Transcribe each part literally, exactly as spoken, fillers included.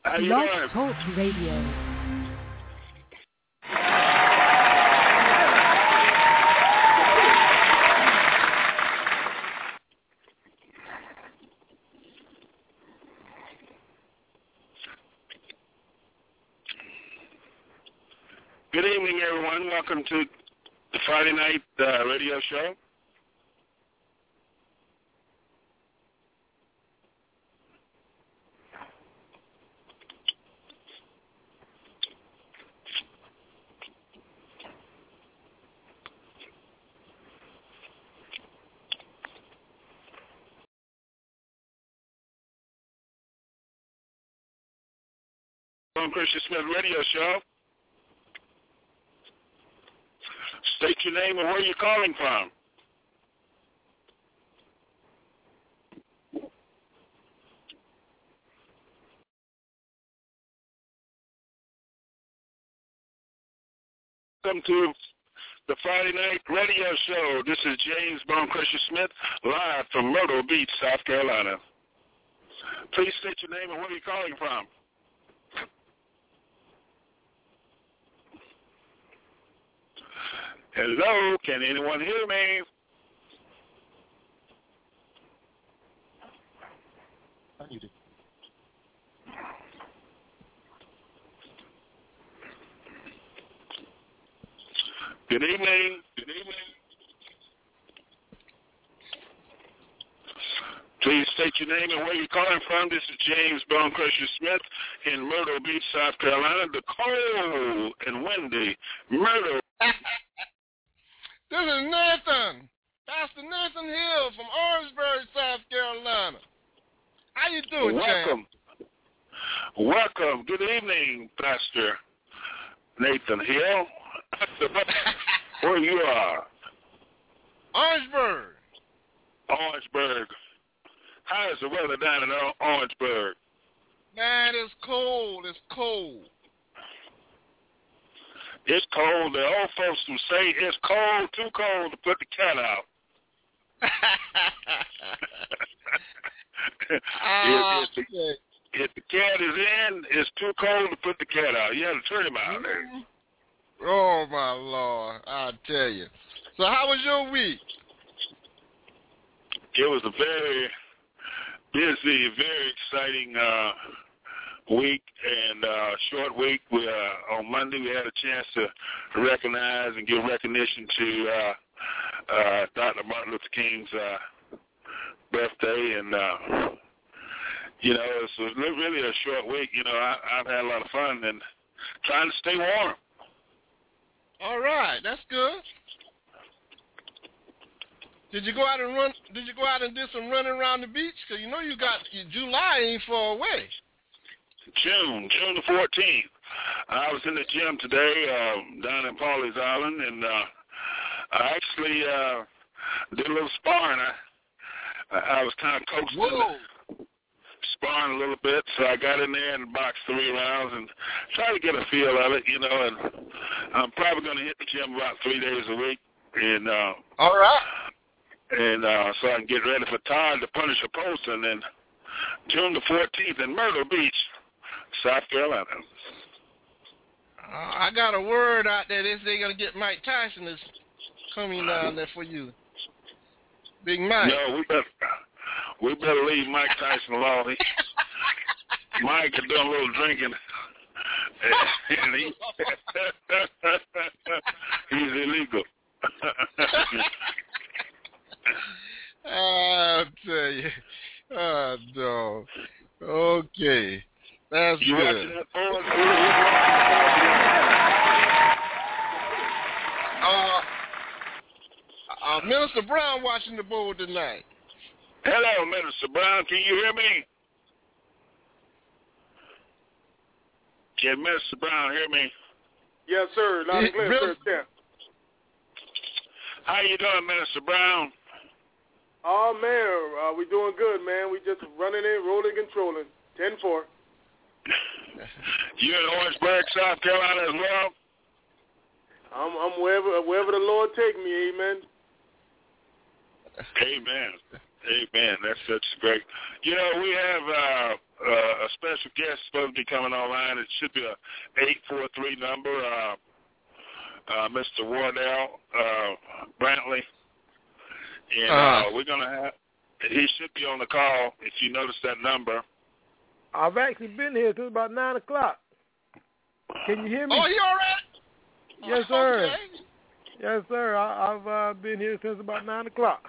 How you Blog doing? Talk Radio. Good evening, everyone. Welcome to the Friday night uh, radio show. On Christian Smith Radio Show. State your name and where you're calling from. Welcome to the Friday night radio show. This is James Bone Christian Smith, live from Myrtle Beach, South Carolina. Please state your name and where you're calling from. Hello, can anyone hear me? Good evening. Good evening. Please state your name and where you're calling from. This is James Bone Christian Smith in Myrtle Beach, South Carolina. The cold and windy Myrtle. This is Nathan, Pastor Nathan Hill from Orangeburg, South Carolina. How you doing, Welcome. champ? Welcome. Good evening, Pastor Nathan Hill. Where you are? Orangeburg. Orangeburg. How is the weather down in Orangeburg? Man, it's cold. It's cold. It's cold. The old folks will say it's cold, too cold to put the cat out. uh, if, if, the, if the cat is in, it's too cold to put the cat out. You have to turn him out there. Oh, my Lord. I tell you. So how was your week? It was a very busy, very exciting uh week and uh, short week. We, uh, on Monday, we had a chance to recognize and give recognition to uh, uh, Doctor Martin Luther King's uh, birthday, and uh, you know, it was really a short week. You know, I, I've had a lot of fun and trying to stay warm. All right, that's good. Did you go out and run? Did you go out and do some running around the beach? Cause you know you got July ain't far away. June, June the fourteenth. I was in the gym today uh, down in Pawleys Island, and uh, I actually uh, did a little sparring. I, I was kind of coasting, Whoa. sparring a little bit, so I got in there and boxed three rounds and tried to get a feel of it, you know, and I'm probably going to hit the gym about three days a week. And uh, all right. And uh, so I can get ready for Todd to punish opposing, and then June the fourteenth in Myrtle Beach, South Carolina. Uh, I got a word out there. They say they're going to get Mike Tyson is coming down there for you. Big Mike. No, we better, we better leave Mike Tyson alone. He, Mike is doing a little drinking. And he, he's illegal. I'll tell you. Oh, no. Okay. That's you good. That uh, uh, Minister Brown watching the bowl tonight. Hello, Minister Brown. Can you hear me? Can Minister Brown hear me? Yes, sir. Loud and clear, Really? sir. How you doing, Minister Brown? Oh, man, uh, we doing good, man. We just running in, rolling, controlling. ten four. You in Orangeburg, South Carolina as well? I'm, I'm wherever, wherever the Lord take me, amen. Amen. Amen. That's such great. You know, we have uh, uh, a special guest supposed to be coming online. It should be a eight four three number, uh, uh, Mister Wardell uh, Brantley. And uh, uh, we're going to have, he should be on the call if you notice that number. I've actually been here till about nine o'clock. Can you hear me? Oh, you all right? Yes, sir. Okay. Yes, sir. I, I've uh, been here since about nine o'clock.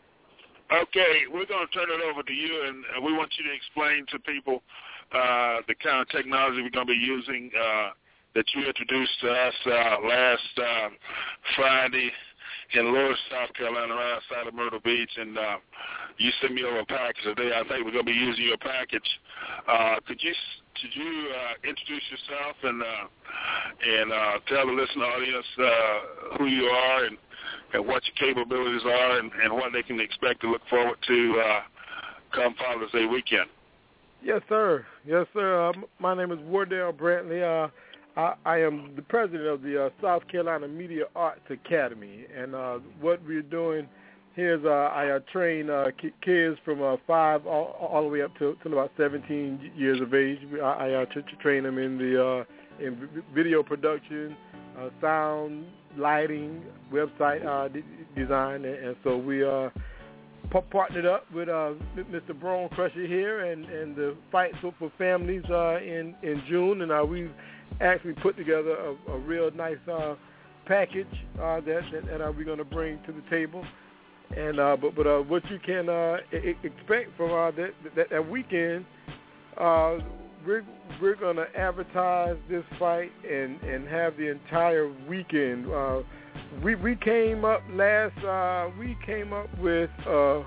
Okay, we're going to turn it over to you, and we want you to explain to people uh, the kind of technology we're going to be using uh, that you introduced to us uh, last uh, Friday in Lewis, South Carolina, right outside of Myrtle Beach, and uh, you sent me over a package today. I think we're going to be using your package. Uh, could you could you uh, introduce yourself and uh, and uh, tell the listening audience uh, who you are and, and what your capabilities are and, and what they can expect to look forward to uh, come Father's Day weekend? Yes, sir. Yes, sir. Uh, my name is Wardell Brantley. Uh, I, I am the president of the uh, South Carolina Media Arts Academy, and uh, what we're doing here is uh, I uh, train uh, kids from uh, five all, all the way up to, to about seventeen years of age. I, I uh, t- train them in the uh, in video production, uh, sound, lighting, website uh, d- design, and, and so we uh, p- partnered up with uh, Mister Bone Crusher here and, and the Fight for, for Families uh, in in June, and uh, we've actually put together a, a real nice uh, package uh, that, that, that uh, we're going to bring to the table. And uh, but but uh, what you can uh, I- expect from uh, that, that that weekend, uh, we're we're going to advertise this fight and, and have the entire weekend. Uh, we we came up last uh, we came up with uh,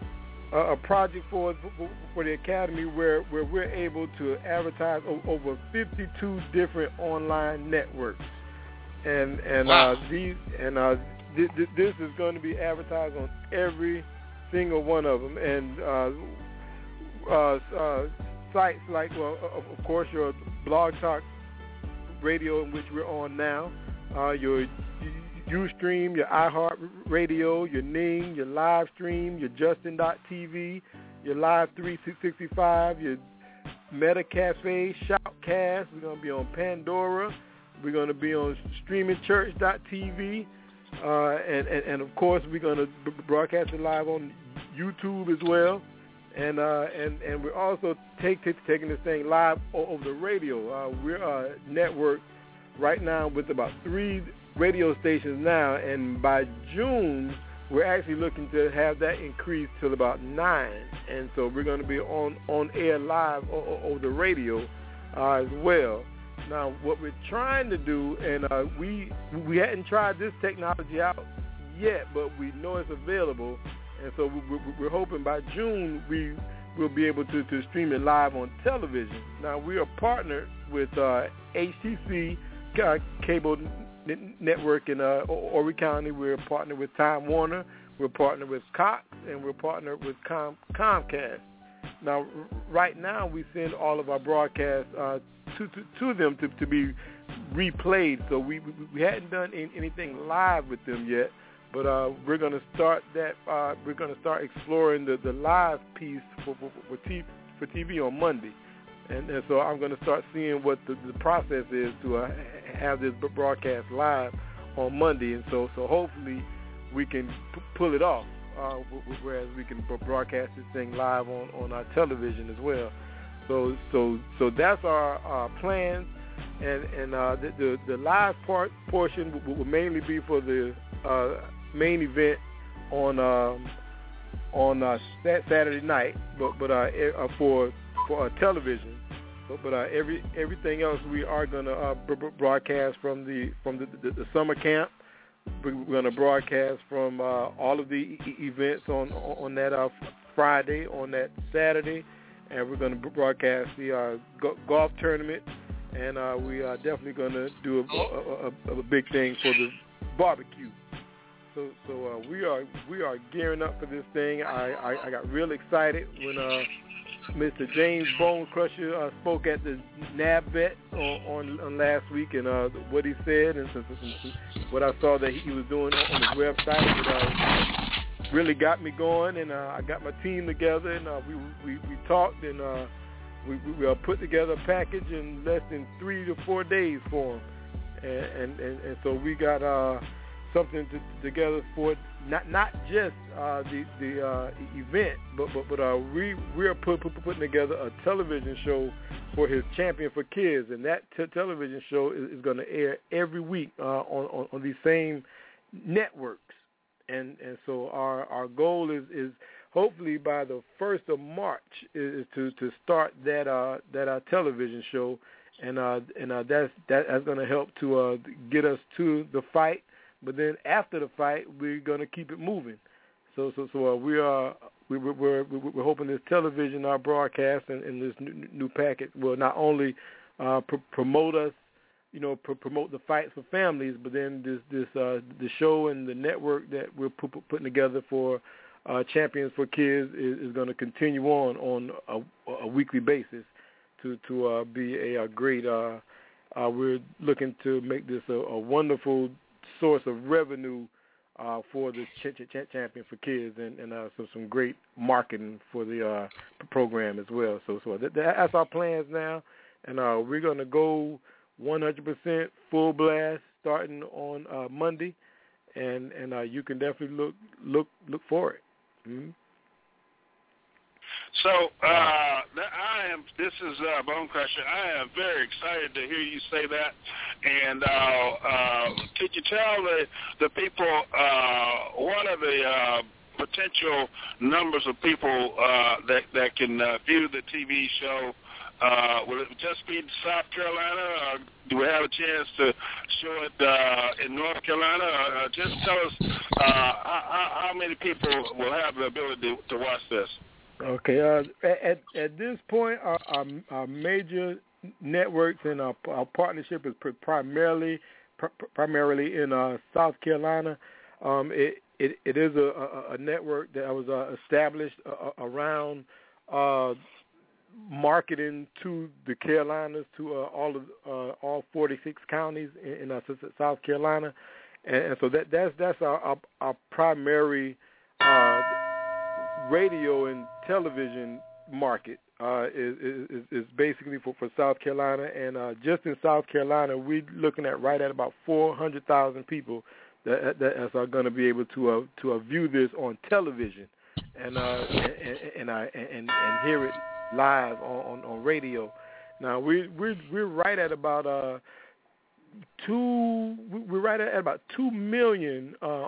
a project for for the academy where, where we're able to advertise over fifty-two different online networks, and and wow. uh, these and uh, th- th- this is going to be advertised on every single one of them, and uh, uh, uh, sites like well, of, of course your Blog Talk Radio, in which we're on now, uh, your Ustream, your iHeart Radio, your Ning, your Live Stream, your Justin dot T V, your Live three sixty-five, your Meta Cafe, Shoutcast. We're going to be on Pandora. We're going to be on Streaming Church dot T V. Uh, and, and, and, of course, we're going to b- broadcast it live on YouTube as well. And uh, and, and we're also take, take, taking this thing live over the radio. Uh, we're a network right now with about three radio stations now, and by June we're actually looking to have that increased to about nine, and so we're going to be on, on air live o- over the radio uh, as well. Now what we're trying to do, and uh, we we hadn't tried this technology out yet, but we know it's available, and so we, we, we're hoping by June we will be able to, to stream it live on television. Now we are partnered with uh, H T C uh, cable network in uh, Horry County. We're partnered with Time Warner, we're partnered with Cox, and we're partnered with Com- Comcast. Now, right now, we send all of our broadcasts uh, to, to to them to, to be replayed. So we we hadn't done any, anything live with them yet, but uh, we're going to start that. Uh, we're going to start exploring the, the live piece for for, for, T V, for T V on Monday. And, and so I'm going to start seeing what the, the process is to uh, have this broadcast live on Monday. And so, so hopefully we can p- pull it off, uh, whereas we can broadcast this thing live on, on our television as well. So so so that's our, our plans. And, and uh, the, the, the live part portion will, will mainly be for the uh, main event on um, on uh, Saturday night, but, but uh, for for uh, television. But, but uh, every everything else we are going to uh, b- broadcast from the from the, the, the summer camp. We're going to broadcast from uh, all of the e- events on on that uh, Friday, on that Saturday, and we're going to broadcast the uh, go- golf tournament. And uh, we are definitely going to do a, a, a, a big thing for the barbecue. So so uh, we are we are gearing up for this thing. I, I, I got real excited when. Uh, Mister James Bone Crusher uh, spoke at the NABVET on, on, on last week, and uh, what he said, and some, some, some, what I saw that he was doing on his website. But, uh, really got me going, and uh, I got my team together, and uh, we, we we talked, and uh, we we uh, put together a package in less than three to four days for them, and and, and, and so we got uh, something to, together for not not just uh, the the uh, event, but but but uh, we we are put, put, putting together a television show for his Champion for Kids, and that t- television show is, is going to air every week uh, on, on on these same networks. And and so our, our goal is, is hopefully by the first of March is to, to start that uh that uh, television show, and uh and uh, that's that, that's going to help to uh, get us to the fight. But then after the fight, we're going to keep it moving. So so so uh, we are we we're, we're we're hoping this television, our broadcast, and, and this new, new package will not only uh, pr- promote us. You know, pr- promote the fights for families, but then this this uh, the show and the network that we're pu- putting together for uh, Champions for Kids is, is going to continue on on a, a weekly basis to to uh, be a, a great. Uh, uh, we're looking to make this a, a wonderful source of revenue uh, for the ch- ch- Champion for Kids, and, and uh, so some great marketing for the uh, program as well. So so that, that's our plans now, and uh, we're going to go one hundred percent full blast starting on uh, Monday, and and uh, you can definitely look look look for it. Mm-hmm. So uh, I am. This is uh, Bone Crusher. I am very excited to hear you say that. And uh, uh, could you tell the the people uh, what are the uh, potential numbers of people uh, that that can uh, view the T V show? Uh, will it just be South Carolina, or do we have a chance to show it uh, in North Carolina? Uh, just tell us uh, how, how many people will have the ability to, to watch this. Okay. Uh, at at this point, our, our, our major networks and our, our partnership is primarily pr- primarily in uh, South Carolina. Um, it, it it is a, a, a network that was uh, established uh, around. Uh, marketing to the Carolinas, to uh, all of uh, all forty-six counties in, in uh, South Carolina, and, and so that that's that's our our, our primary uh, radio and television market uh, is, is is basically for, for South Carolina, and uh, just in South Carolina, we're looking at right at about four hundred thousand people that that are going to be able to uh, to uh, view this on television, and uh, and and, and, and, and hear it live on, on, on radio. Now we we're we're right at about uh two we're right at about two million uh,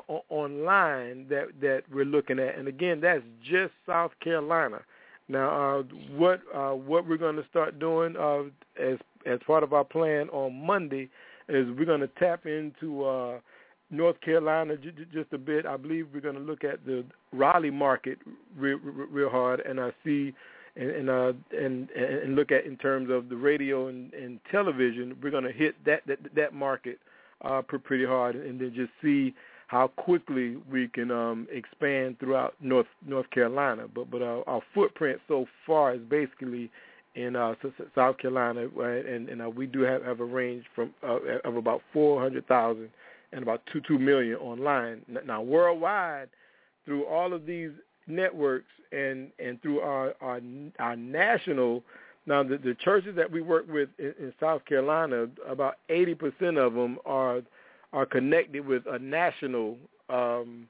online that that we're looking at, and again that's just South Carolina. Now uh, what uh, what we're going to start doing uh, as as part of our plan on Monday is we're going to tap into uh, North Carolina j- j- just a bit. I believe we're going to look at the Raleigh market real, real, real hard, and I see. And and, uh, and and look at in terms of the radio and, and television, we're going to hit that that, that market uh, pretty hard, and then just see how quickly we can um, expand throughout North North Carolina. But but our, our footprint so far is basically in uh, South Carolina, right? and and uh, we do have, have a range from uh, of about four hundred thousand and about two two million online. Now worldwide, through all of these networks and and through our our, our national now the, the churches that we work with in, in South Carolina, about eighty percent of them are are connected with a national um,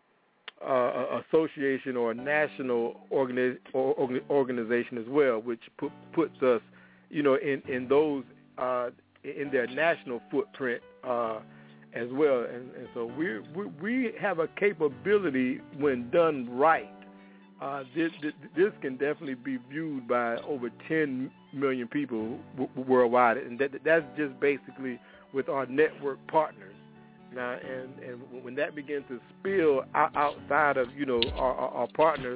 uh, association or a national organi- or, organization as well, which put, puts us, you know, in in those uh, in their national footprint uh, as well, and, and so we we we have a capability when done right. Uh, this, this, this can definitely be viewed by over ten million people w- worldwide, and that, that's just basically with our network partners. Now, and, and when that begins to spill out, outside of, you know, our, our, our partners,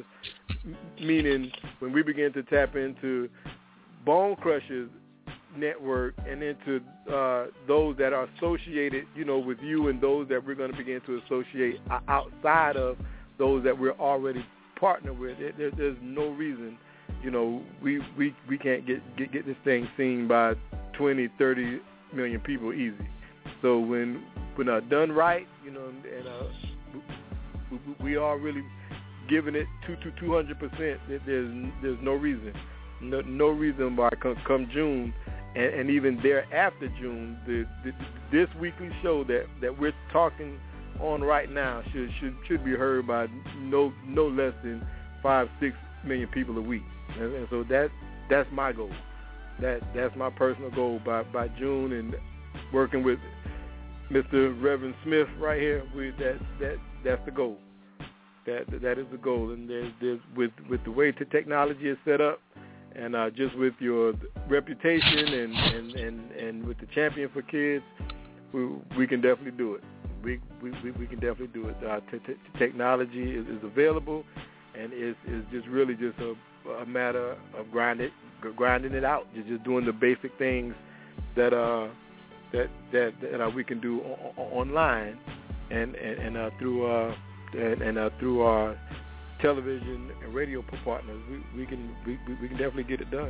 meaning when we begin to tap into Bone Crushers network and into uh, those that are associated, you know, with you, and those that we're going to begin to associate outside of those that we're already partner with, it, there, there's no reason, you know, we we, we can't get, get get this thing seen by twenty, thirty million people easy. So when when uh, done right, you know, and uh, we, we are really giving it two to two hundred percent. There's there's no reason, no, no reason why come, come June, and, and even thereafter June, the, the this weekly show that, that we're talking on right now should should should be heard by no no less than five six million people a week, and, and so that that's my goal. That that's my personal goal by by June, and working with Mister Reverend Smith right here. We, that that that's the goal. That that is the goal, and there's, there's with with the way the technology is set up, and uh, just with your reputation and, and, and, and with the Champion for Kids, we we can definitely do it. We we, we can definitely do it. Uh, t- t- technology is, is available, and it's, it's just really just a, a matter of grinding grinding it out. Just just doing the basic things that uh that that, that uh, we can do o- o- online, and and, and uh, through. Uh, And, and uh, through our television and radio partners, we, we can we, we can definitely get it done.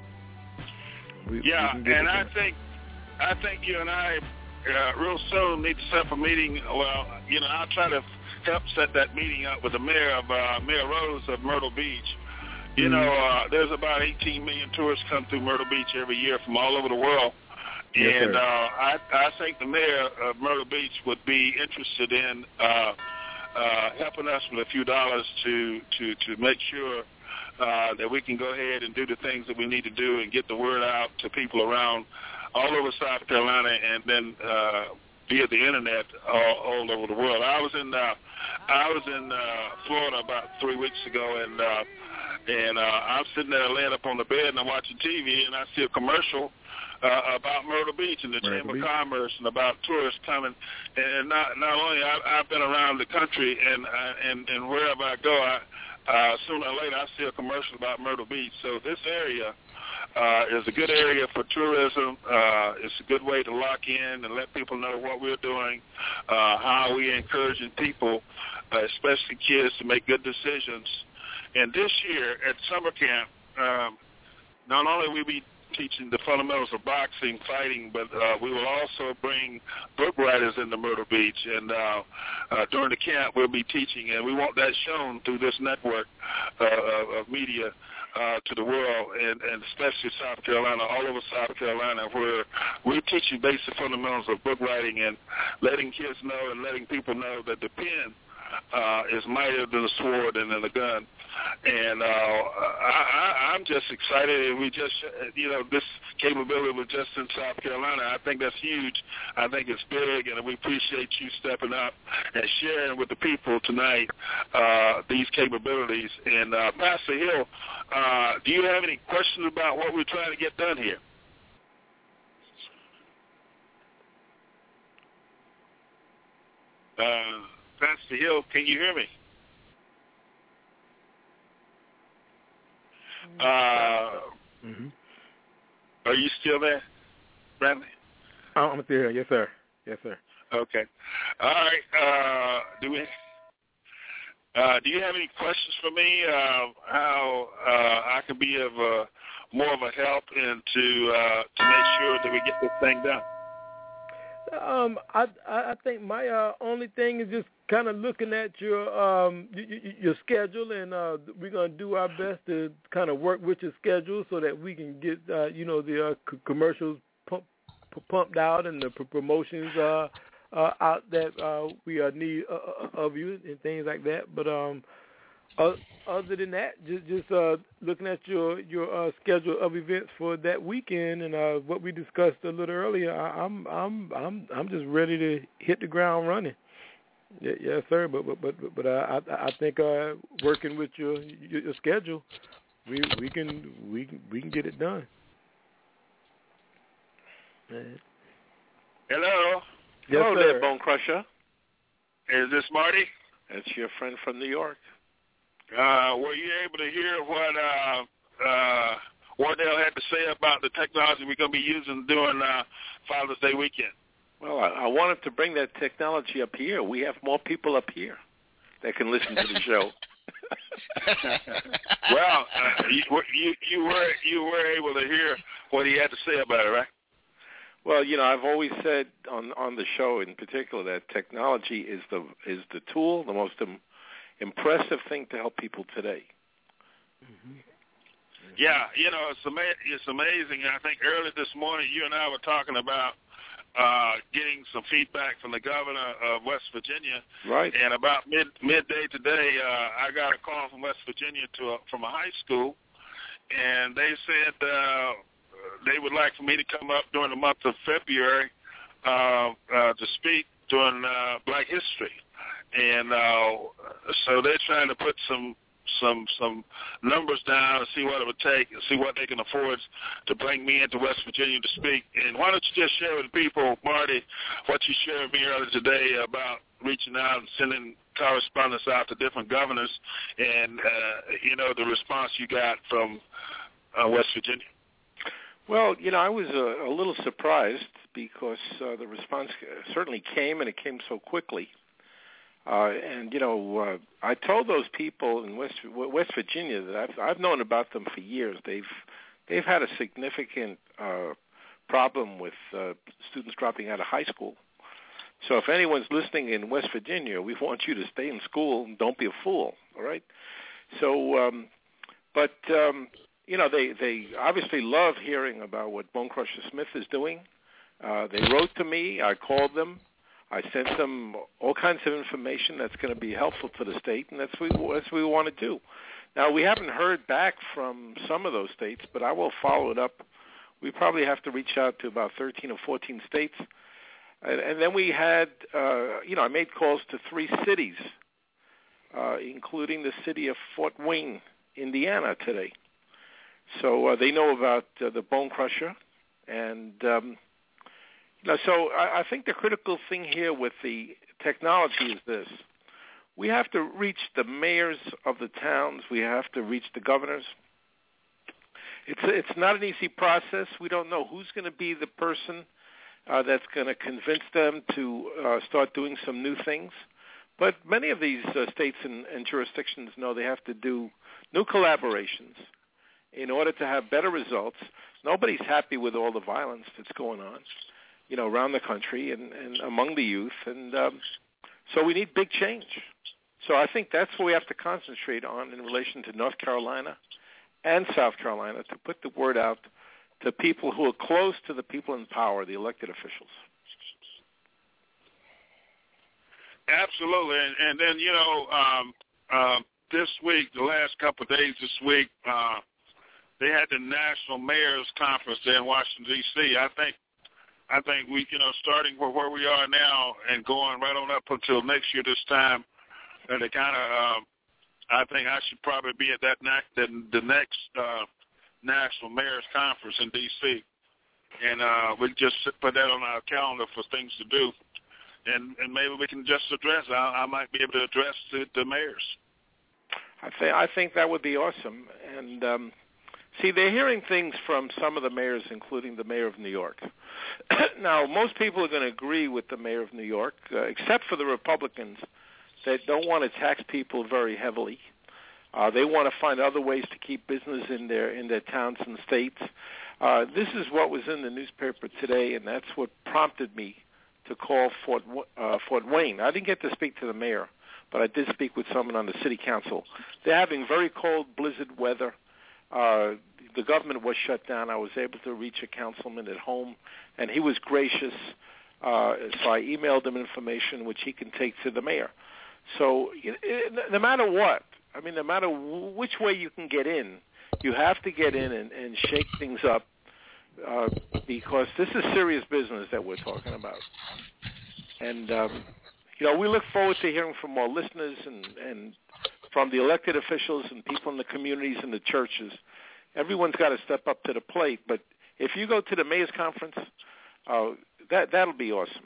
We, yeah, we and I think I think you and I uh, real soon need to set up a meeting. Well, you know, I'll try to help set that meeting up with the mayor of uh, Mayor Rose of Myrtle Beach. You mm-hmm. know, uh, there's about eighteen million tourists come through Myrtle Beach every year from all over the world. Yes, and sir. uh, I, I think the mayor of Myrtle Beach would be interested in uh, uh, helping us with a few dollars to, to, to make sure uh, that we can go ahead and do the things that we need to do and get the word out to people around all over South Carolina, and then uh, via the internet all, all over the world. I was in uh, I was in uh, Florida about three weeks ago, and uh, and uh, I'm sitting there laying up on the bed and I'm watching T V, and I see a commercial uh, about Myrtle Beach and the Myrtle Chamber Beach. of Commerce and about tourists coming. And not not only I, I've been around the country, and uh, and and wherever I go, I, uh, sooner or later I see a commercial about Myrtle Beach. So this area uh, is a good area for tourism. Uh, it's a good way to lock in and let people know what we're doing, uh, how we're encouraging people, uh, especially kids, to make good decisions. And this year at summer camp, um, not only will we be teaching the fundamentals of boxing, fighting, but uh, we will also bring book writers into Myrtle Beach. And uh, uh, during the camp, we'll be teaching, and we want that shown through this network uh, of media uh, to the world, and, and especially South Carolina, all over South Carolina, where we're teaching basic fundamentals of book writing and letting kids know and letting people know that the pen uh, is mightier than the sword and than the gun. And uh, I, I, I'm just excited. We just, you know, this capability was just in South Carolina. I think that's huge. I think it's big, and we appreciate you stepping up and sharing with the people tonight uh, these capabilities. And uh, Pastor Hill, uh, do you have any questions about what we're trying to get done here? Uh, Pastor Hill, can you hear me? Uh, mm-hmm. Are you still there, Bradley? Oh, I'm still here. Yes, sir. Yes, sir. Okay. All right. Uh, do we? Uh, do you have any questions for me? Uh, how uh, I can be of uh, more of a help and to uh, to make sure that we get this thing done? Um, I I think my uh, only thing is just kind of looking at your um your, your schedule, and uh, we're gonna do our best to kind of work with your schedule so that we can get uh, you know the uh, c- commercials pump, pumped out and the p- promotions uh, uh, out that uh, we uh, need uh, of you and things like that. But um, uh, other than that, just just uh, looking at your your uh, schedule of events for that weekend and uh, what we discussed a little earlier, I, I'm I'm I'm I'm just ready to hit the ground running. Yeah, yes, sir. But but but but uh, I I think uh, working with your, your your schedule, we we can we can we can get it done. Hello. Yes, Hello sir. there, Bone Crusher. Is this Marty? It's your friend from New York. Uh, were you able to hear what uh, uh, Wardell had to say about the technology we're going to be using during uh, Father's Day weekend? Well, I, I wanted to bring that technology up here. We have more people up here that can listen to the show. Well, uh, you, you you were you were able to hear what he had to say about it, right? Well, you know, I've always said on on the show in particular that technology is the is the tool, the most um, impressive thing to help people today. Mm-hmm. Yeah, you know, it's, ama- it's amazing. I think early this morning you and I were talking about uh, getting some feedback from the governor of West Virginia. Right. And about mid midday today, uh, I got a call from West Virginia to a, from a high school, and they said uh, they would like for me to come up during the month of February uh, uh, to speak during uh, Black History. And uh, so they're trying to put some some some numbers down and see what it would take and see what they can afford to bring me into West Virginia to speak. And why don't you just share with the people, Marty, what you shared with me earlier today about reaching out and sending correspondence out to different governors and, uh, you know, the response you got from uh, West Virginia? Well, you know, I was a, a little surprised because uh, the response certainly came, and it came so quickly. Uh, and, you know, uh, I told those people in West West Virginia that I've, I've known about them for years. They've they've had a significant uh, problem with uh, students dropping out of high school. So if anyone's listening in West Virginia, we want you to stay in school and don't be a fool, all right? So, um, but, um, you know, they, they obviously love hearing about what Bone Crusher Smith is doing. Uh, they wrote to me. I called them. I sent them all kinds of information that's going to be helpful to the state, and that's what we, that's what we want to do. Now, we haven't heard back from some of those states, but I will follow it up. We probably have to reach out to about thirteen or fourteen states. And, and then we had, uh, you know, I made calls to three cities, uh, including the city of Fort Wayne, Indiana, today. So uh, they know about uh, the Bone Crusher, and um, Now, so I, I think the critical thing here with the technology is this. We have to reach the mayors of the towns. We have to reach the governors. It's it's not an easy process. We don't know who's going to be the person uh, that's going to convince them to uh, start doing some new things. But many of these uh, states and, and jurisdictions know they have to do new collaborations in order to have better results. Nobody's happy with all the violence that's going on, you know, around the country and, and among the youth. And um, so we need big change. So I think that's what we have to concentrate on in relation to North Carolina and South Carolina, to put the word out to people who are close to the people in power, the elected officials. Absolutely. And, and then, you know, um, uh, this week, the last couple of days this week, uh, they had the National Mayors Conference there in Washington, D C I think I think we, you know, starting where, where we are now and going right on up until next year this time, and they kind of, um, I think I should probably be at that ne- the, the next uh, National Mayors Conference in D C And uh, we just put that on our calendar for things to do. And, and maybe we can just address, I, I might be able to address the, the mayors. I, th- I think that would be awesome. And, um, see, they're hearing things from some of the mayors, including the mayor of New York. Now, most people are going to agree with the mayor of New York, uh, except for the Republicans that don't want to tax people very heavily. Uh, they want to find other ways to keep business in their in their towns and states. Uh, this is what was in the newspaper today, and that's what prompted me to call Fort uh, Fort Wayne. I didn't get to speak to the mayor, but I did speak with someone on the city council. They're having very cold blizzard weather. Uh, the government was shut down. I was able to reach a councilman at home, and he was gracious. Uh, so I emailed him information which he can take to the mayor. So it, it, no matter what, I mean, no matter w- which way you can get in, you have to get in and, and shake things up uh, because this is serious business that we're talking about. And, um, you know, we look forward to hearing from our listeners and, and from the elected officials and people in the communities and the churches. Everyone's got to step up to the plate. But if you go to the mayor's conference, uh, that, that'll be awesome.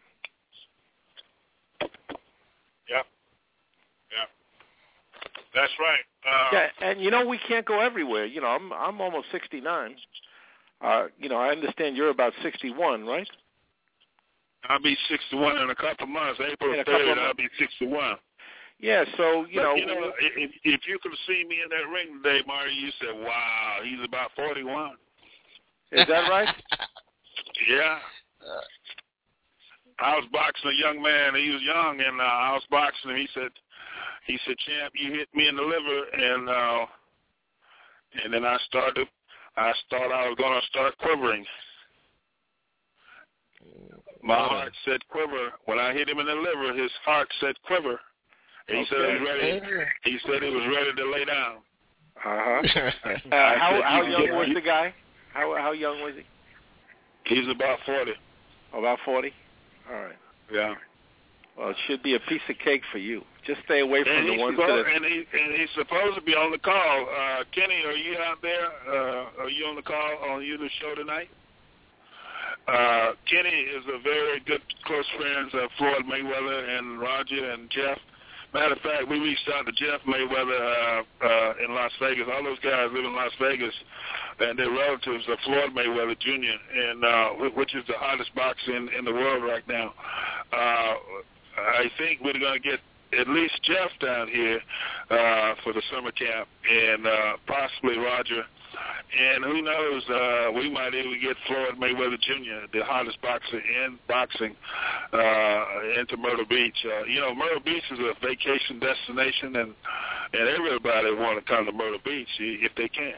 Yeah. Yeah. That's right. Uh, yeah, and, you know, we can't go everywhere. You know, I'm I'm almost sixty-nine. Uh, you know, I understand you're about sixty-one, right? I'll be sixty-one in a couple of months. April third, I'll be sixty-one. Yeah, so, you but, know. You know, if, if you could see me in that ring today, Marty, you said, wow, he's about forty-one. Is that right? Yeah. I was boxing a young man. He was young, and uh, I was boxing him. He said, he said, "Champ, you hit me in the liver," and uh, and then I started. I thought I was going to start quivering. My oh. heart said quiver. When I hit him in the liver, his heart said quiver. And he okay. said he was ready. He said he was ready to lay down. Uh-huh. uh How how young was the guy? How how young was he? He's about forty. Oh, about forty. All right. Yeah. Well, it should be a piece of cake for you. Just stay away from and the ones supposed, that. Are... And, he, and he's supposed to be on the call. Uh, Kenny, are you out there? Uh, are you on the call on your show tonight? Uh, Kenny is a very good close friend of Floyd Mayweather and Roger and Jeff. Matter of fact, we reached out to Jeff Mayweather uh, uh, in Las Vegas. All those guys live in Las Vegas, and they're relatives of Floyd Mayweather Junior, and uh, which is the hottest boxer in, in the world right now. Uh, I think we're going to get at least Jeff down here uh, for the summer camp, and uh, possibly Roger. And who knows, uh, we might even get Floyd Mayweather Junior, the hottest boxer in boxing, uh, into Myrtle Beach. Uh, you know, Myrtle Beach is a vacation destination, and, and everybody want to come to Myrtle Beach if they can.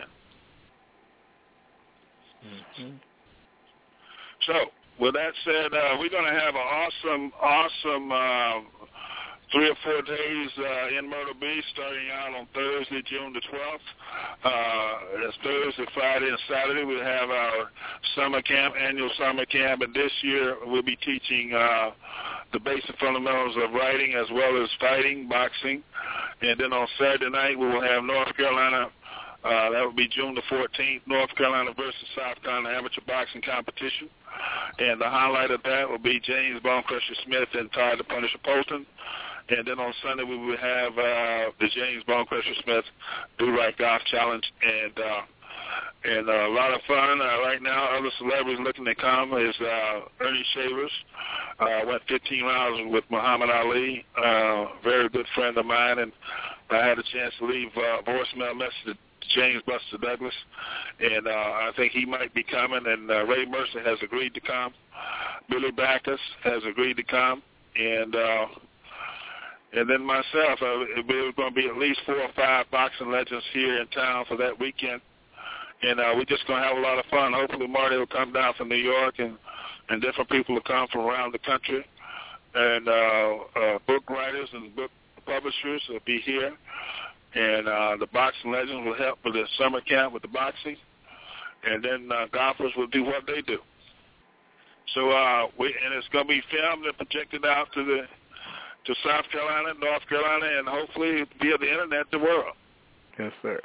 Mm-hmm. So, with that said, uh, we're going to have an awesome, awesome uh, three or four days uh, in Myrtle Beach, starting out on Thursday, June the twelfth. Uh, it's Thursday, Friday, and Saturday. We'll have our summer camp, annual summer camp, and this year we'll be teaching uh, the basic fundamentals of writing as well as fighting, boxing. And then on Saturday night, we will have North Carolina. Uh, that will be June the fourteenth, North Carolina versus South Carolina amateur boxing competition. And the highlight of that will be James Bonecrusher Smith and Todd the Punisher Poston. And then on Sunday we will have uh, the James Bonecrusher Smith Do Right Golf Challenge, and uh, and uh, a lot of fun uh, right now. Other celebrities looking to come is uh, Ernie Shavers. Uh, went fifteen rounds with Muhammad Ali, uh, very good friend of mine, and I had a chance to leave uh, voicemail message to James Buster Douglas, and uh, I think he might be coming, and uh, Ray Mercer has agreed to come. Billy Backus has agreed to come, and uh, and then myself. Uh, there's going to be at least four or five boxing legends here in town for that weekend, and uh, we're just going to have a lot of fun. Hopefully Marty will come down from New York, and, and different people will come from around the country, and uh, uh, book writers and book publishers will be here. And uh, the boxing legends will help with the summer camp with the boxing, and then uh, golfers will do what they do. So uh, we and it's going to be filmed and projected out to the to South Carolina, North Carolina, and hopefully via the internet, the world. Yes, sir.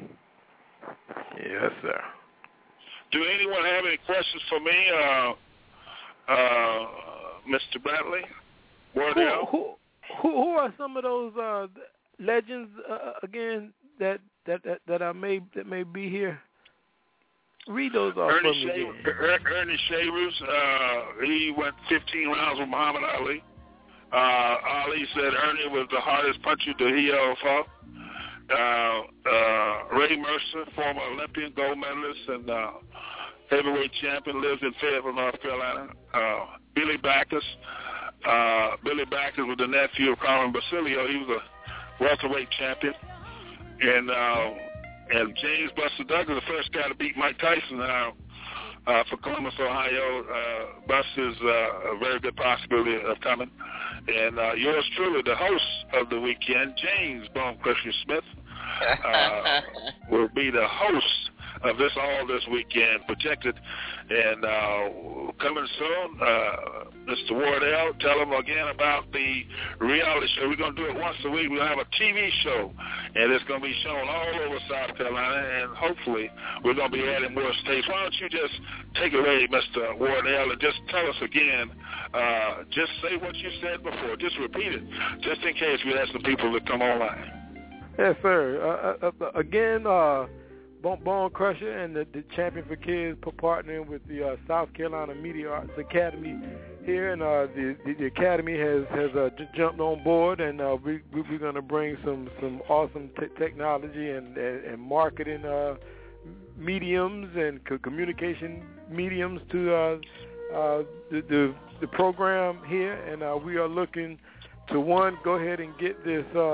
Yes, sir. Do anyone have any questions for me, uh, uh, Mister Bradley? Wardell? Who, who, who are some of those uh, legends uh, again that, that that that I may that may be here? Read those off Ernie for me. Shaver, er, Ernie Shavers, uh, he went fifteen rounds with Muhammad Ali. Uh, Ali said Ernie was the hardest puncher that he ever fought. Uh, uh, Ray Mercer, former Olympian gold medalist and uh, heavyweight champion, lives in Fayetteville, North Carolina. Uh, Billy Backus. Uh, Billy Backus was the nephew of Carmen Basilio. He was a welterweight champion. And uh, and James Buster Douglas, the first guy to beat Mike Tyson uh, uh, for Columbus, Ohio. Uh, Buster's uh, a very good possibility of coming. And uh, yours truly, the host of the weekend, James Bonecrusher Smith, uh, will be the host of this all this weekend, projected. And uh, coming soon, uh, Mister Wardell, tell them again about the reality show. We're going to do it once a week. We'll have a T V show, and it's going to be shown all over South Carolina, and hopefully we're going to be adding more states. Why don't you just take it away, Mister Wardell, and just tell us again, uh, just say what you said before. Just repeat it, just in case we have some people that come online. Yes, sir. Uh, uh, again, uh, Bonecrusher and the, the Champion for Kids partnering with the uh, South Carolina Media Arts Academy here, and uh, the, the the academy has has uh, j- jumped on board, and uh, we, we we're going to bring some some awesome te- technology and, and, and marketing uh, mediums and co- communication mediums to uh, uh, the, the the program here, and uh, we are looking to one go ahead and get this. Uh,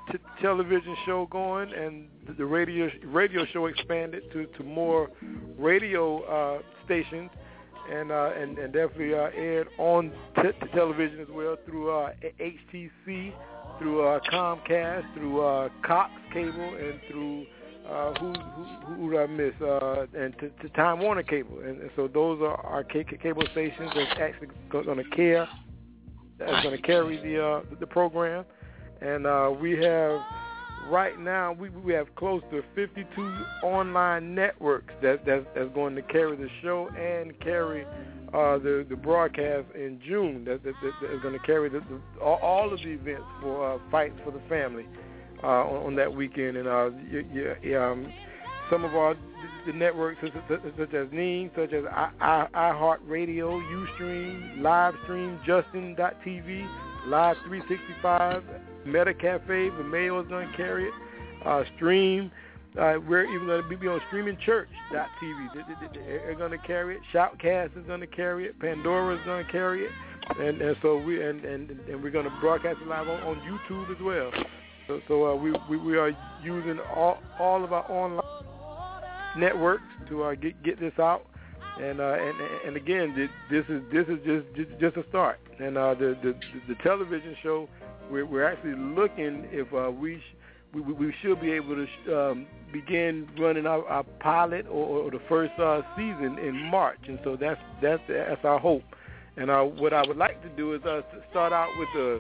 t- television show going, and the, the radio radio show expanded to, to more radio uh, stations, and uh, and, and definitely uh, aired on t- t- television as well through uh, H T C, through uh, Comcast, through uh, Cox Cable, and through uh, who, who who did I miss? Uh, and to, to Time Warner Cable, and, and so those are our c- cable stations that's actually going to care. That's going to carry the uh, the program, and uh, we have right now we we have close to fifty-two online networks that that's, that's going to carry the show and carry uh, the the broadcast in June. That, that, that is going to carry the, the, all, all of the events for uh, Fights for the Family uh, on, on that weekend, and uh, y- y- um, some of our the networks such, such as Neen, such as I, I, iHeartRadio, Ustream, Livestream, Justin dot T V, Live three sixty-five, MetaCafe, the Mayo is going to carry it, uh, Stream, uh, we're even going to be on Streaming Church dot T V. They're going to carry it. Shoutcast is going to carry it. Pandora is going to carry it, and, and so we and, and, and we're going to broadcast it live on, on YouTube as well. So, so uh, we, we we are using all all of our online networks to uh, get get this out, and uh, and and again, this is this is just just, just a start. And uh, the, the the television show, we're we're actually looking if uh, we, sh- we we should be able to sh- um, begin running our, our pilot or, or the first uh, season in March, and so that's that's that's our hope. And uh, what I would like to do is uh, start out with a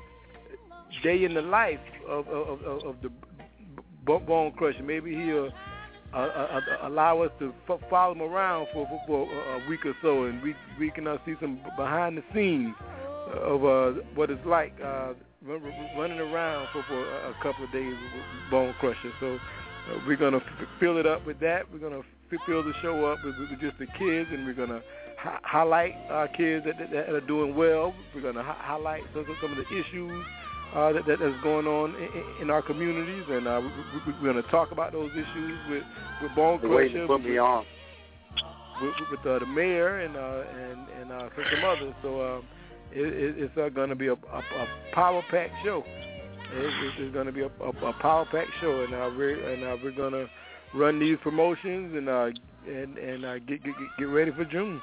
day in the life of of, of, of the Bone Crusher. Maybe he'll Uh, uh, allow us to f- follow him around for, for, for a week or so, and we we can uh, see some behind the scenes of uh, what it's like uh, run, running around for, for a couple of days with Bone Crusher. So uh, we're going to f- fill it up with that. We're going to f- fill the show up with, with just the kids, and we're going to hi- highlight our kids that, that, that are doing well. We're going to hi- highlight some, some of the issues Uh, that, that is going on in, in our communities, and uh, we, we, we're going to talk about those issues with with Bone Crusher, put me on. with, with uh, the mayor and uh, and and uh, some others. So um, it, it, it's uh, going to be a, a, a power-packed show. It, it's going to be a, a, a power-packed show, and uh, we're and uh, we're going to run these promotions and uh, and and uh, get, get get ready for June.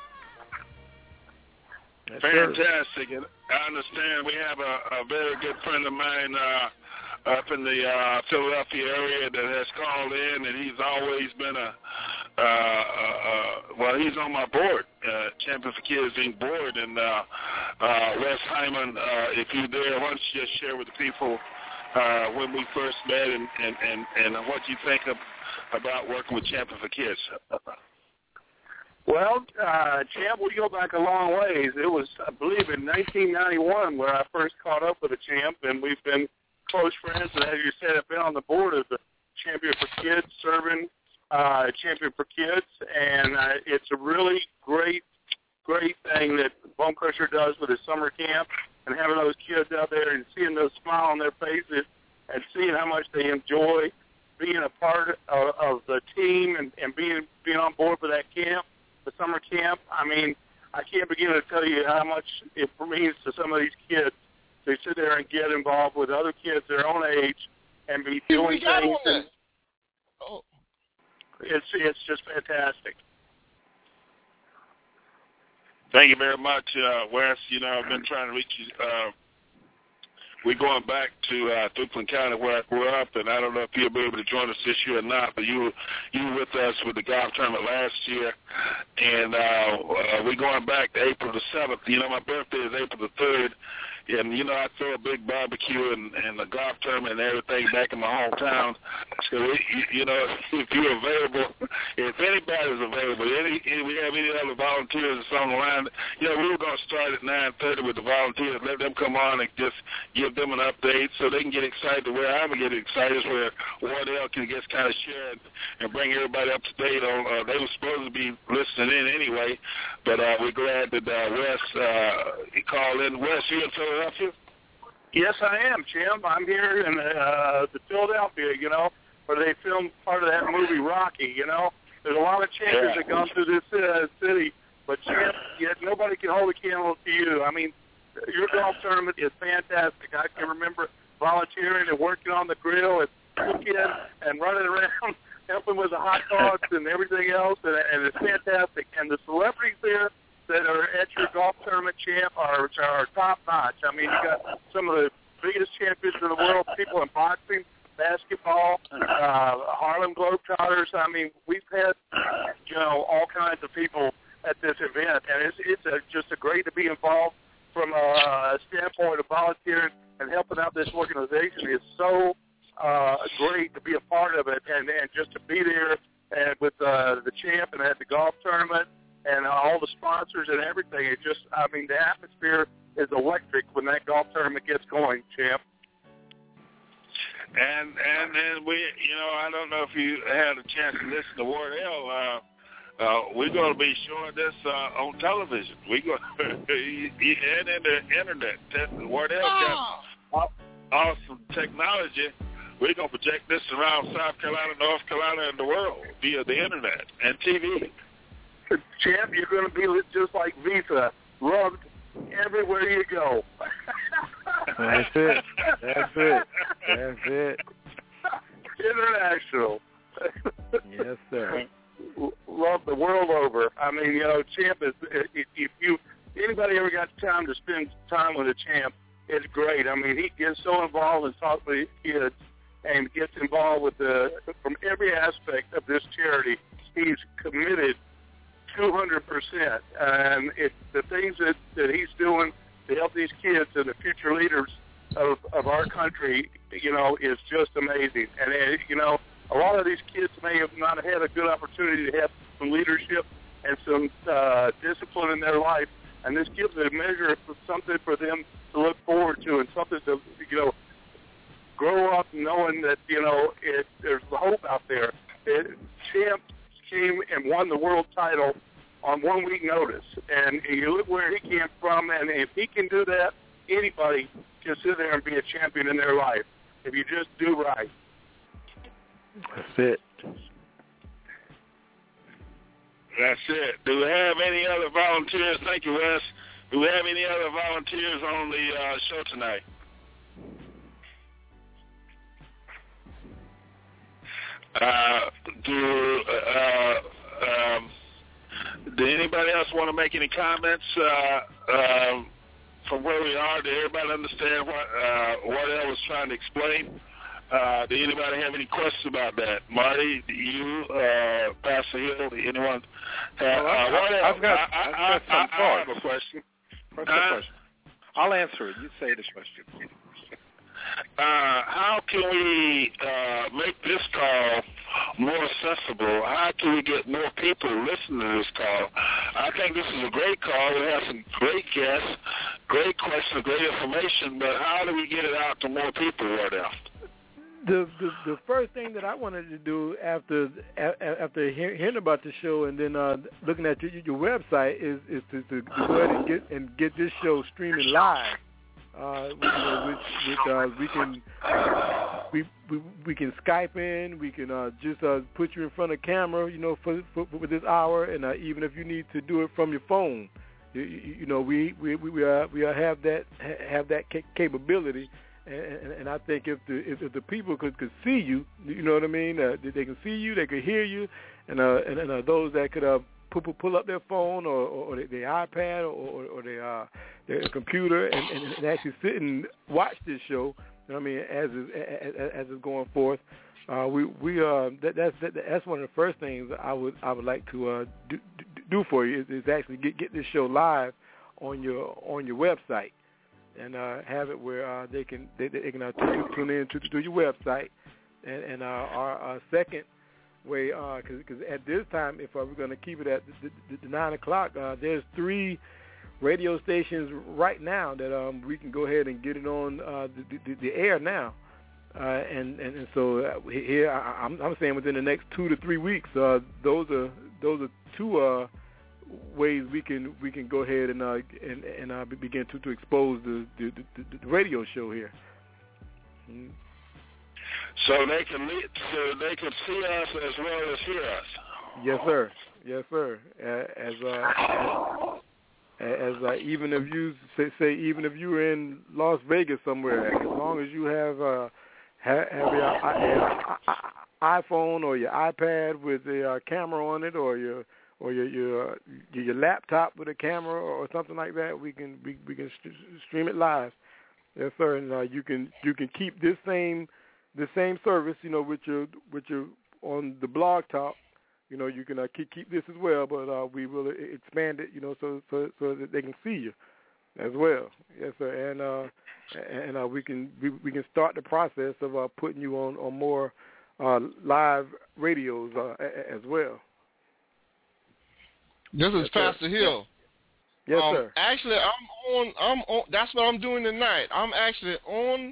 Yes, Fantastic. And I understand we have a, a very good friend of mine uh, up in the uh, Philadelphia area that has called in, and he's always been a, uh, uh, uh, well, he's on my board, uh, Champion for Kids Incorporated board. And uh, uh, Wes Hyman, uh, if you're there, why don't you just share with the people uh, when we first met and, and, and, and what you think of, about working with Champion for Kids. Well, uh, Champ, we go back a long ways. It was, I believe, in nineteen ninety-one where I first caught up with a Champ, and we've been close friends. And as you said, I've been on the board of the Champion for Kids, serving uh, Champion for Kids, and uh, it's a really great, great thing that Bone Crusher does with his summer camp, and having those kids out there and seeing those smile on their faces and seeing how much they enjoy being a part of, of the team and, and being being on board for that camp. The summer camp, I mean, I can't begin to tell you how much it means to some of these kids to sit there and get involved with other kids their own age and be doing things. And oh. It's it's just fantastic. Thank you very much, uh, Wes. You know, I've been trying to reach you. Uh, we're going back to uh, Duplin County where I grew up, and I don't know if you'll be able to join us this year or not, but you you were with us with the golf tournament last year, and uh, uh, we're going back to April the seventh. You know, my birthday is April the third, and, you know, I throw a big barbecue and, and the golf tournament and everything back in my hometown. So, it, you know, if you're available, if anybody's available, any, if we have any other volunteers that's on the line, you know, we were going to start at nine thirty with the volunteers, let them come on and just give them an update so they can get excited to where I'm getting excited, where Wardell can just kind of share it and bring everybody up to date on, uh, they were supposed to be listening in anyway, but uh, we're glad that uh, Wes uh, he called in. Wes, you in Philadelphia? Yes, I am, Jim. I'm here in uh, the Philadelphia, you know, where they filmed part of that movie Rocky, you know. There's a lot of champions yeah. that come through this uh, city, but Jim, yet nobody can hold a candle to you. I mean, your golf tournament is fantastic. I can remember volunteering and working on the grill and cooking and running around, helping with the hot dogs and everything else, and, and it's fantastic. And the celebrities there that are at your golf tournament, champ, are, are top-notch. I mean, you got some of the biggest champions in the world, people in boxing, basketball, uh, Harlem Globetrotters. I mean, we've had, you know, all kinds of people at this event, and it's, it's a, just a great to be involved from a standpoint of volunteering and helping out this organization. It's so uh, great to be a part of it, and, and just to be there and with uh, the champ and at the golf tournament and all the sponsors and everything. It just, I mean, the atmosphere is electric when that golf tournament gets going, champ. And and then we, you know, I don't know if you had a chance to listen to Wardell. Uh, uh, we're going to be showing this uh, on television. We go and in the internet. Wardell's got awesome technology. We're going to project this around South Carolina, North Carolina, and the world via the internet and T V. Champ, you're going to be just like Visa, loved everywhere you go. That's it. That's it. That's it. International. Yes, sir. Love the world over. I mean, you know, Champ is, if you, anybody ever got time to spend time with a Champ, it's great. I mean, he gets so involved and talks with kids and gets involved with the, from every aspect of this charity. He's committed two hundred percent. And it, the things that, that he's doing to help these kids and the future leaders of, of our country, you know, is just amazing. And, it, you know, a lot of these kids may have not had a good opportunity to have some leadership and some uh, discipline in their life, and this gives a measure of something for them to look forward to and something to, you know, grow up knowing that, you know, it, there's hope out there. It, Champ came and won the world title on one week notice, and you look where he came from, and if he can do that, anybody can sit there and be a champion in their life if you just do right. That's it. That's it. Do we have any other volunteers? Thank you, Wes. Do we have any other volunteers on the uh, show tonight? Uh, do uh, um, do anybody else want to make any comments uh, um, from where we are? Did everybody understand what uh, what I was trying to explain? Uh, do anybody have any questions about that? Marty, you, uh, Pastor Hill, anyone? Uh, well, I, what I, else? I've got, I, I've I, got some I, thoughts. I have a question. What's uh, the question? I'll answer it. You say the question. Uh, how can we uh, make this call more accessible? How can we get more people listening to this call? I think this is a great call. We have some great guests, great questions, great information, but how do we get it out to more people right now? The, the the first thing that I wanted to do after after hearing about the show and then uh, looking at your, your website is is to, to go ahead and get and get this show streaming live. Uh, you know, which, which uh, we can we, we we can Skype in. We can uh, just uh, put you in front of camera, you know, for for, for this hour, and uh, even if you need to do it from your phone, you, you, you know, we we we uh, we uh, have that have that capability. And, and I think if the if, if the people could, could see you, you know what I mean, uh, they can see you, they could hear you, and uh, and, and uh, those that could uh, pull, pull up their phone or, or, or their iPad or, or their uh, their computer and, and, and actually sit and watch this show. You know what I mean, as is, as, as it's going forth, uh, we we uh that, that's that, that's one of the first things I would I would like to uh, do, do for you is, is actually get get this show live on your on your website. And uh, have it where uh, they can they, they can uh, tune, tune in to, to your website, and, and uh, our uh, second way, because uh, at this time, if uh, we're going to keep it at the, the, the nine o'clock, uh, there's three radio stations right now that um, we can go ahead and get it on uh, the, the, the air now, uh, and, and and so uh, here I, I'm, I'm saying within the next two to three weeks, uh, those are those are two. Uh, ways we can we can go ahead and uh, and, and uh, begin to, to expose the the, the the radio show here. Mm-hmm. So they can so they can see us as well as hear us. Yes, sir. Yes, sir. Uh, as uh, as, As uh, even if you say, say even if you're in Las Vegas somewhere, as long as you have uh, have, have your uh, iPhone or your iPad with a uh, camera on it, or your or your your, your laptop with a camera or something like that, we can we, we can st- stream it live. Yes, sir. And uh, you can you can keep this same the same service, you know, with your with your on the Blog Talk. You know, you can uh, keep keep this as well, but uh, we will expand it, you know, so so so that they can see you as well. Yes, sir. And uh, and uh, we can we, we can start the process of uh, putting you on on more uh, live radios uh, as well. This is Yes, sir. Pastor Hill. Yes, um, sir. Actually, I'm on. I'm on. That's what I'm doing tonight. I'm actually on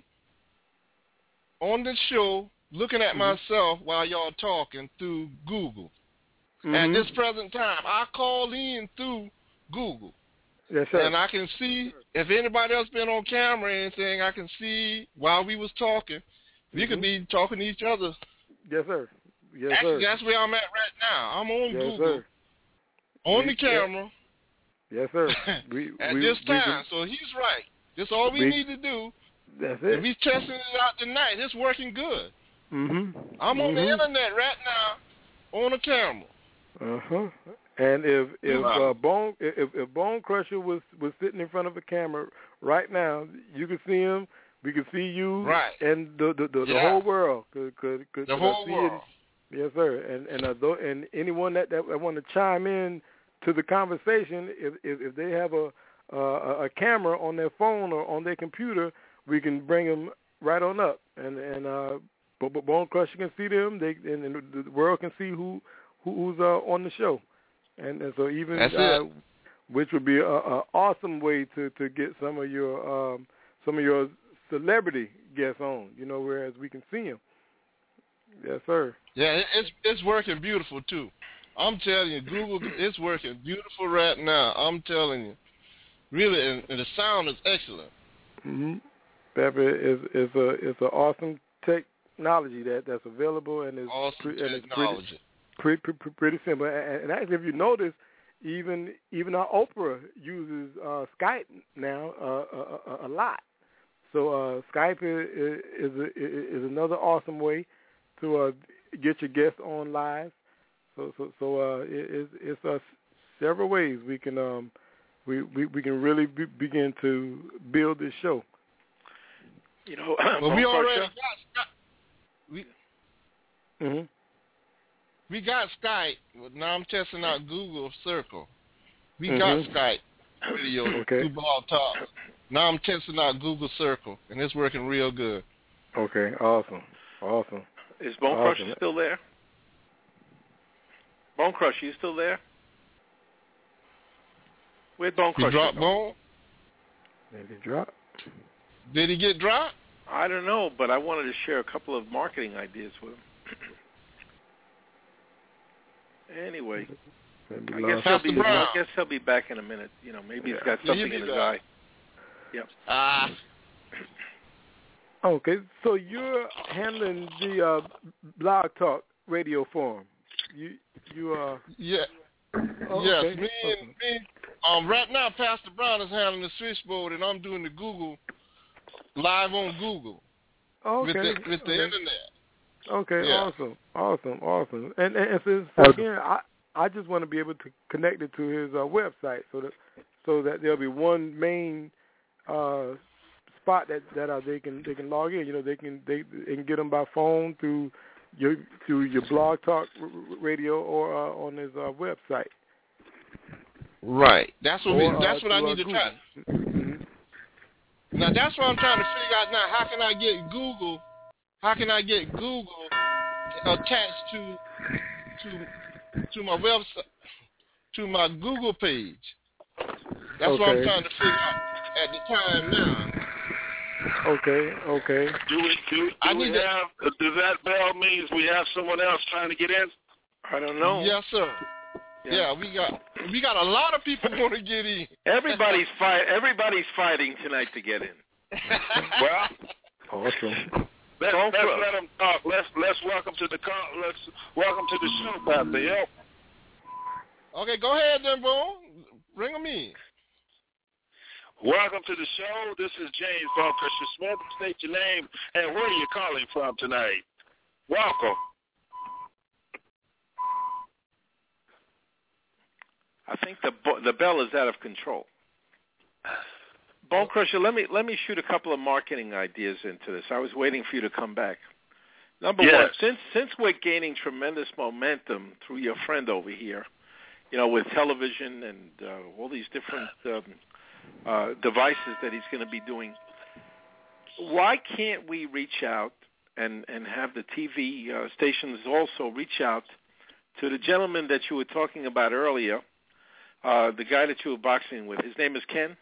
on the show, looking at mm-hmm. myself while y'all talking through Google. Mm-hmm. At this present time, I call in through Google. Yes, sir. And I can see if anybody else been on camera or anything. I can see while we was talking. We mm-hmm. could be talking to each other. Yes, sir. Yes, Actually, sir. that's where I'm at right now. I'm on yes, Google, sir. on we, the camera. Yes, sir. We, at we, this time, can, so he's right. That's all we, we need to do. That's it. If he's testing it out tonight, it's working good. Mm-hmm. I'm mm-hmm. on the internet right now, on the camera. Uh huh. And if if uh, Bone if, if Bone Crusher was, was sitting in front of a camera right now, you could see him. We could see you, right? And the the, the, yeah. the whole world could could could, the could whole see world. It. Yes, sir. And and uh, th- and anyone that, that want to chime in to the conversation, if if, if they have a uh, a camera on their phone or on their computer, we can bring them right on up, and and uh, but, but Bone Crusher can see them. They and, and the world can see who. Who's uh, on the show, and, and so even uh, which would be a, a awesome way to, to get some of your um, some of your celebrity guests on, you know, whereas we can see them. Yes, sir. Yeah, it's it's working beautiful too. I'm telling you, Google, it's working beautiful right now. I'm telling you, really, and, and the sound is excellent. Mm-hmm. Pepper is is a it's an awesome technology that, that's available and is awesome pre- technology. And it's pretty, Pretty, pretty, pretty simple, and actually, if you notice, even even our Oprah uses uh, Skype now uh, a, a, a lot. So uh, Skype is is, a, is another awesome way to uh, get your guests on live. So so so uh, it, it's uh, several ways we can um, we, we we can really be, begin to build this show. You know, well, we already got Skype. We. Mm-hmm. We got Skype. Now I'm testing out Google Circle. We mm-hmm. got Skype video okay. through Blog Talk. Now I'm testing out Google Circle, and it's working real good. Okay, awesome, awesome. Is Bone awesome. Crusher still there? Bone Crusher, you still there? Where'd Bone Crusher He dropped go? Bone? Did he drop? Did he get dropped? I don't know, but I wanted to share a couple of marketing ideas with him. Anyway, I guess, he'll be, I guess he'll be back in a minute. You know, maybe yeah. he's got something in his back. eye. Yep. Ah. Uh, okay, so you're handling the uh, Blog Talk radio forum. You, you uh. Yeah. Oh, yes, okay. me and me. Um, right now, Pastor Brown is handling the switchboard, and I'm doing the Google live on Google. Okay. With the, with the okay. internet. Okay, yeah. awesome, awesome, awesome. And and, and since again, I I just want to be able to connect it to his uh, website, so that so that there'll be one main uh, spot that that uh, they can they can log in. You know, they can they, they can get them by phone through your through your Blog Talk radio or uh, on his uh, website. Right. That's what or, we, that's uh, what I need uh, to Google. try. Mm-hmm. Now that's what I'm trying to figure out. Now, how can I get Google? How can I get Google attached to to to my website, to my Google page? That's okay. what I'm trying to figure out at the time now. Okay, okay. Do we do, do I we need to, have? Does that bell means we have someone else trying to get in? I don't know. Yes, sir. Yeah, yeah we got we got a lot of people want to get in. Everybody's fight. Everybody's fighting tonight to get in. Well, awesome. Let's, let's let them talk. Let's let's welcome to the let's welcome to the show, Pastor Hill. Okay, go ahead then, Boone. Bring them in. Welcome to the show. This is James Bonecrusher Smith. State your name and where are you calling from tonight. Welcome. I think the the bell is out of control. Bonecrusher, let me let me shoot a couple of marketing ideas into this. I was waiting for you to come back. Number yes. one, since since we're gaining tremendous momentum through your friend over here, you know, with television and uh, all these different um, uh, devices that he's going to be doing, why can't we reach out and, and have the T V uh, stations also reach out to the gentleman that you were talking about earlier, uh, the guy that you were boxing with? His name is Ken?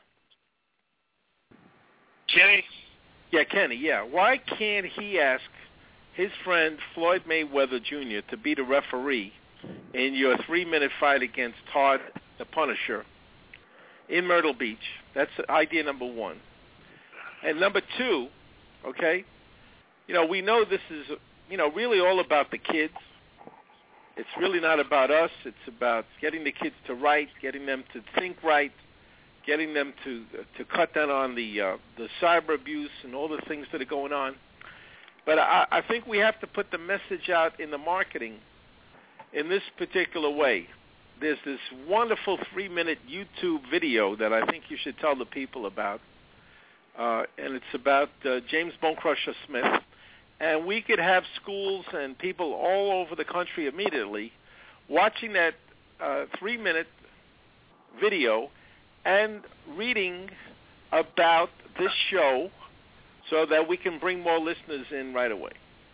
Kenny? Yeah, Kenny, yeah. Why can't he ask his friend Floyd Mayweather Junior to be the referee in your three-minute fight against Todd the Punisher in Myrtle Beach? That's idea number one. And number two, okay, you know, we know this is, you know, really all about the kids. It's really not about us. It's about getting the kids to write, getting them to think right, getting them to to cut down on the uh, the cyber abuse and all the things that are going on. But I, I think we have to put the message out in the marketing in this particular way. There's this wonderful three-minute YouTube video that I think you should tell the people about, uh, and it's about uh, James Bonecrusher Smith. And we could have schools and people all over the country immediately watching that uh, three-minute video and reading about this show so that we can bring more listeners in right away.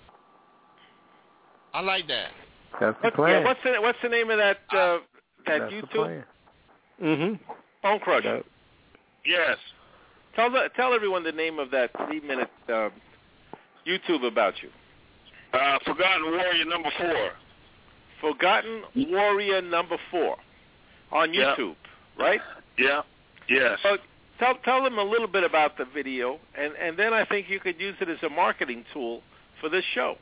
I like that. That's the What, plan. yeah, what's the what's the name of that uh, that That's YouTube? Mm-hmm. Bonecrusher. Yes. Tell the, tell everyone the name of that three-minute uh, YouTube about you. Uh, Forgotten Warrior number four. Forgotten Warrior number four on Yep. YouTube, right? Yeah. Yes. So tell tell them a little bit about the video, and, and then I think you could use it as a marketing tool for this show.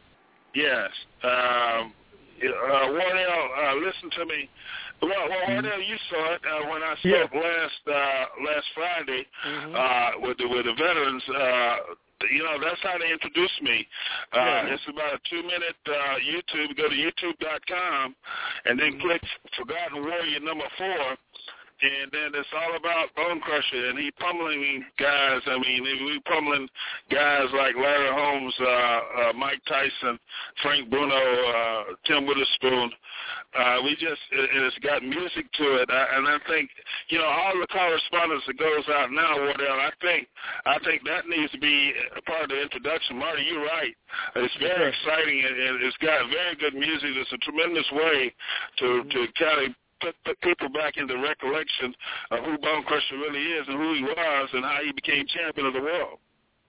Yes. Um, uh, Wardell, uh, listen to me. Well, well Wardell, you saw it uh, when I spoke Yeah. last uh, last Friday Mm-hmm. uh, with the with the veterans. Uh, you know, that's how they introduced me. Uh, Yeah. It's about a two-minute uh, YouTube. Go to YouTube dot com and then click Forgotten Warrior number four. And then it's all about Bonecrusher, and he pummeling guys. I mean, we pummeling guys like Larry Holmes, uh, uh, Mike Tyson, Frank Bruno, uh, Tim Witherspoon. Uh, we just, it, it's got music to it, I, and I think, you know, all the correspondence that goes out now, Wardell, I think, I think that needs to be a part of the introduction. Marty, you're right. It's very exciting, and, and it's got very good music. It's a tremendous way to to kind of put, put people back into recollection of who Bonecrusher really is and who he was and how he became champion of the world.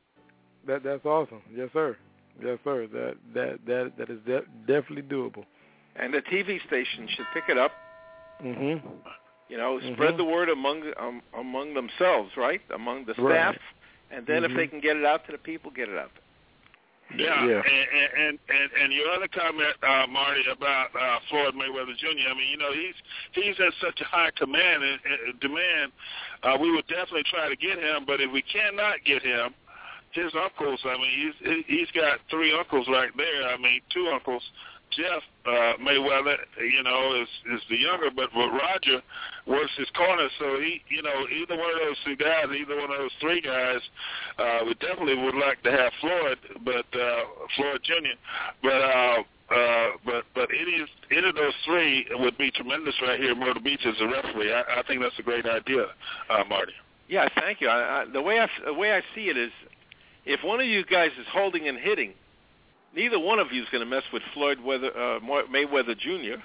That that's awesome. Yes, sir. Yes, sir. That that that that is de- definitely doable. And the T V station should pick it up. Mhm. You know, Mhm. spread the word among um, among themselves, right? Among the staff, Right. and then Mhm. if they can get it out to the people, get it out there. Yeah, Yeah. And, and and and your other comment, uh, Marty, about uh, Floyd Mayweather Junior I mean, you know, he's he's at such a high command and, and demand. Uh, we would definitely try to get him, but if we cannot get him, his uncles. I mean, he's he's got three uncles right there. I mean, two uncles. Jeff uh, Mayweather, you know, is is the younger, but but Roger works his corner. So he, you know, either one of those two guys, either one of those three guys, uh, we definitely would like to have Floyd, but uh, Floyd Junior But uh, uh, but but any any of those three would be tremendous right here in Myrtle Beach as a referee. I, I think that's a great idea, uh, Marty. Yeah, thank you. I, I, the way I the way I see it is, if one of you guys is holding and hitting, neither one of you is going to mess with Floyd Weather, uh, Mayweather Junior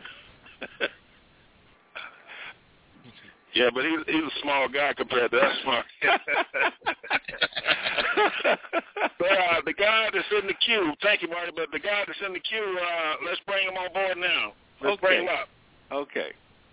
Yeah, but he's he's a small guy compared to us, Mark. But uh, the guy that's in the queue, thank you, Marty. But the guy that's in the queue, uh, let's bring him on board now. Let's Okay. bring him up. Okay.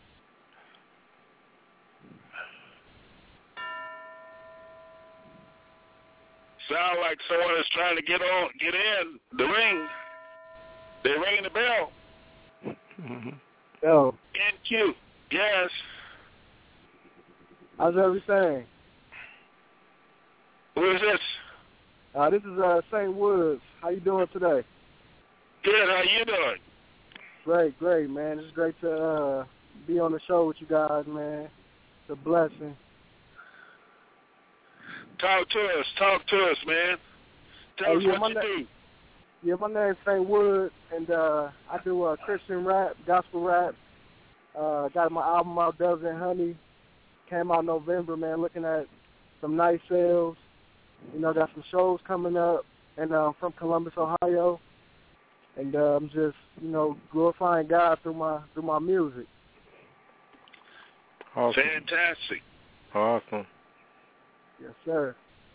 Sound like someone is trying to get on, get in the ring. They're ringing the bell. Mhm. Yo, In queue. Yes. how's everything? Who is this? Uh, this is uh, Saint Woods. How you doing today? Good. How you doing? Great, great, man. It's great to uh, be on the show with you guys, man. It's a blessing. Talk to us. Talk to us, man. Tell uh, us yeah, what you na- do. Yeah, my name's Saint Woods, and uh, I do uh, Christian rap, gospel rap. Uh, got my album out, Doves and Honey. Came out in November, man, looking at some nice sales. You know, got some shows coming up, and uh, I'm from Columbus, Ohio. And uh, I'm just, you know, glorifying God through my through my music. Awesome. Fantastic. Awesome. Yes, sir.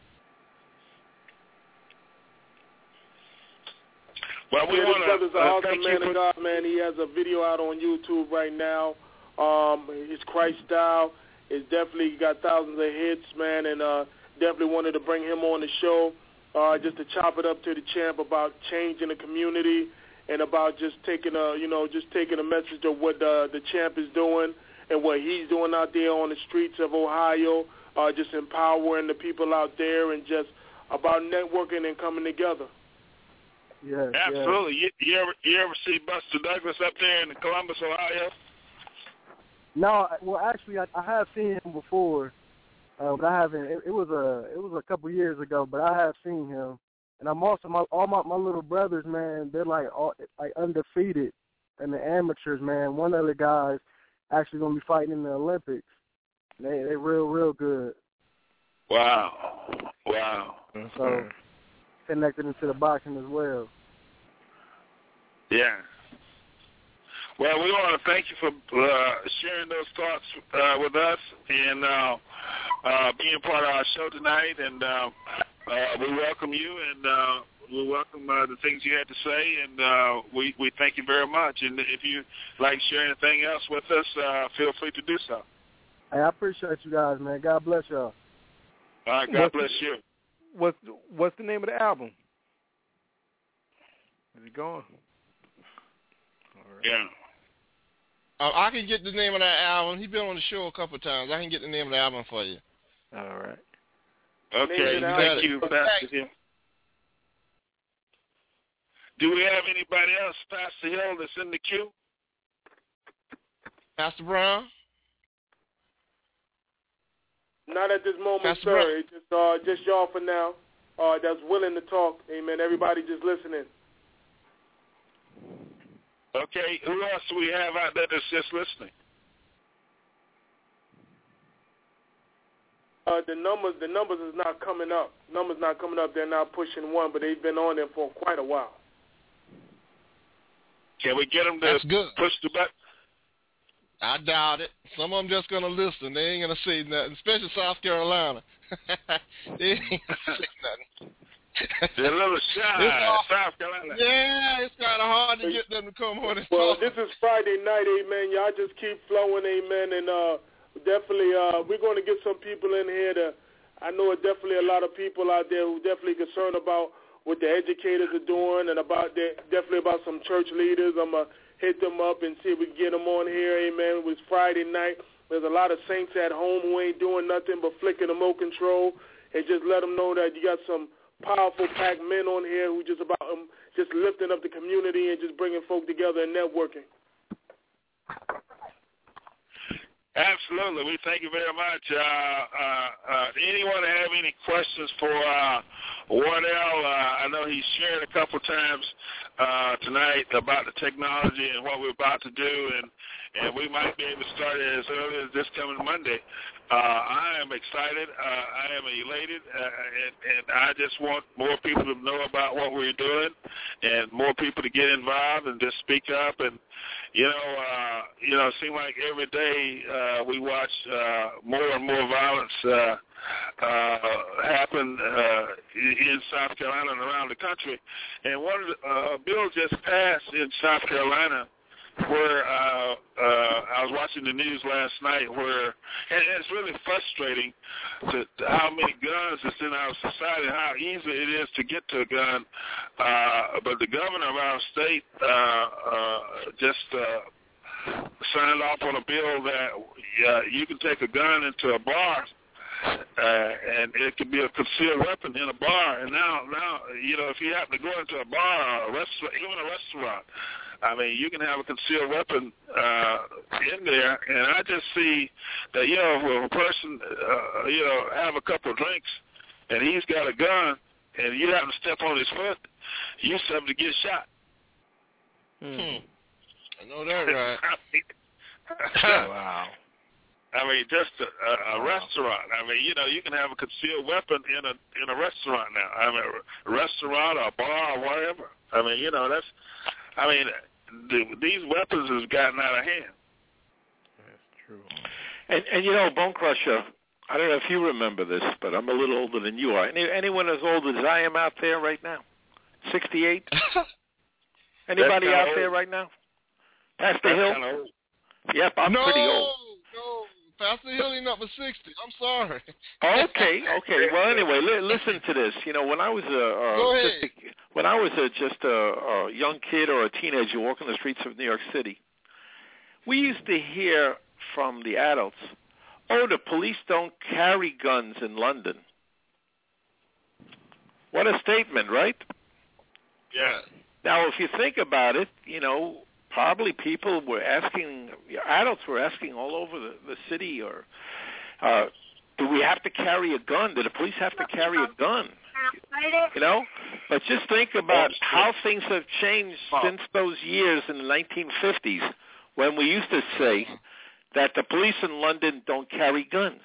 Well, we yeah, want this brother's an to uh, awesome thank man you for... of God, man. He has a video out on YouTube right now. Um, his Christ style is definitely got thousands of hits, man, and uh, definitely wanted to bring him on the show uh, just to chop it up to the champ about changing the community and about just taking a, you know, just taking a message of what uh, the champ is doing and what he's doing out there on the streets of Ohio, uh, just empowering the people out there and just about networking and coming together. Yes, Absolutely. yes. You, you ever you ever see Buster Douglas up there in Columbus, Ohio? No, well, actually, I, I have seen him before, uh, but I haven't. It, it was a it was a couple years ago, but I have seen him, and I'm also my all my, my little brothers, man. They're like all, like undefeated in the amateurs, man. One of the guys actually gonna be fighting in the Olympics. They they real real good. Wow, wow. So connected into the boxing as well. Yeah. Well, we want to thank you for uh, sharing those thoughts uh, with us and uh, uh, being part of our show tonight. And uh, uh, we welcome you, and uh, we welcome uh, the things you had to say, and uh, we, we thank you very much. And if you like to share anything else with us, uh, feel free to do so. Hey, I appreciate you guys, man. God bless y'all. All right, God what's bless the, you. What's what's the name of the album? Is it going? All right. Yeah. Uh, I can get the name of that album. He's been on the show a couple of times. I can get the name of the album for you. All right. Okay, thank you, Pastor Hill. Do we have anybody else, Pastor Hill, that's in the queue? Pastor Brown? Not at this moment, Pastor sir. Brown. It's just, uh, just y'all for now uh, that's willing to talk. Amen. Everybody just listening. Okay, who else do we have out there that's just listening? Uh, the numbers, the numbers is not coming up. Numbers not coming up. They're not pushing one, but they've been on there for quite a while. Can we get them to That's good. push the button? I doubt it. Some of them just going to listen. They ain't going to say nothing, especially South Carolina. They ain't going to say nothing. They're a little shy, South Carolina. Yeah, it's kind of hard to get them to come on and Well, talk. this is Friday night, amen. Y'all just keep flowing, amen. And uh, definitely uh, we're going to get some people in here to, I know definitely a lot of people out there who definitely concerned about what the educators are doing and about the, definitely about some church leaders. I'm going to hit them up and see if we can get them on here, amen. It was Friday night. There's a lot of saints at home who ain't doing nothing but flicking the remote control, and just let them know that you got some powerful packed men on here who just about um, just lifting up the community and just bringing folk together and networking. Absolutely. We thank you very much. Uh, uh, uh, anyone have any questions for uh, Wardell? Uh, I know he's shared a couple times uh, tonight about the technology and what we're about to do, and, and we might be able to start it as early as this coming Monday. Uh, I am excited. Uh, I am elated, uh, and, and I just want more people to know about what we're doing and more people to get involved and just speak up. And, you know, uh, you know, it seems like every day uh, we watch uh, more and more violence uh, uh, happen uh, in South Carolina and around the country. And one of the, uh, a bill just passed in South Carolina where uh, uh, I was watching the news last night where, and it's really frustrating to, to how many guns is in our society, how easy it is to get to a gun. Uh, but the governor of our state uh, uh, just uh, signed off on a bill that uh, you can take a gun into a bar uh, and it could be a concealed weapon in a bar. And now, now, you know, if you happen to go into a bar or a restaurant, even a restaurant, I mean, you can have a concealed weapon uh, in there. And I just see that, you know, if a person, uh, you know, have a couple of drinks and he's got a gun and you happen to step on his foot, you're subject to get shot. Hmm. I know that, right? Wow. I mean, just a, a, a wow. restaurant. I mean, you know, you can have a concealed weapon in a in a restaurant now. I mean, a restaurant or a bar or whatever. I mean, you know, that's. I mean, the, these weapons has gotten out of hand. That's true. And and you know, Bone Crusher, I don't know if you remember this, but I'm a little older than you are. Any, anyone as old as I am out there right now? sixty-eight? Anybody out old. there right now? Pastor That's Hill? Kind of old. Yep, I'm no, pretty old. No, Pastor Hill ain't up to sixty. I'm sorry. Okay, okay. Well, anyway, li- listen to this. You know, when I was a, uh, Go ahead. just a when I was a, just a, a young kid or a teenager walking the streets of New York City, we used to hear from the adults, "Oh, the police don't carry guns in London." What a statement, right? Yeah. Now, if you think about it, you know, probably people were asking, adults were asking all over the, the city, or uh, do we have to carry a gun? Do the police have to carry a gun? You know? But just think about how things have changed since those years in the nineteen fifties when we used to say that the police in London don't carry guns.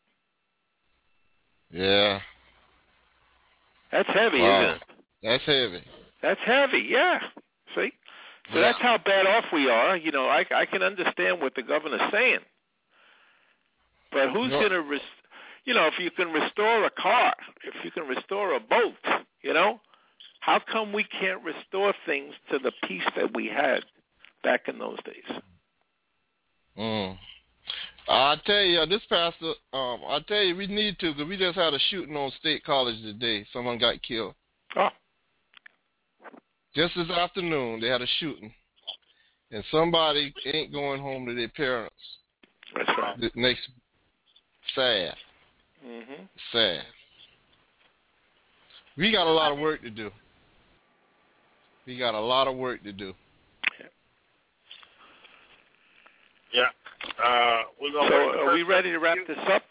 Yeah. That's heavy, Wow. isn't it? That's heavy. That's heavy, yeah. See? So yeah. that's how bad off we are. You know, I, I can understand what the governor's saying. But who's No. going to, res- you know, if you can restore a car, if you can restore a boat, you know, how come we can't restore things to the peace that we had back in those days? Mm. I tell you, this pastor, um, I tell you, we need to, because we just had a shooting on State College today. Someone got killed. Oh. Just this afternoon, they had a shooting, and somebody ain't going home to their parents. That's right. It makes sad. Mm-hmm. Sad. We got a lot of work to do. We got a lot of work to do. Yeah. Uh, we're gonna so are we ready to wrap this up?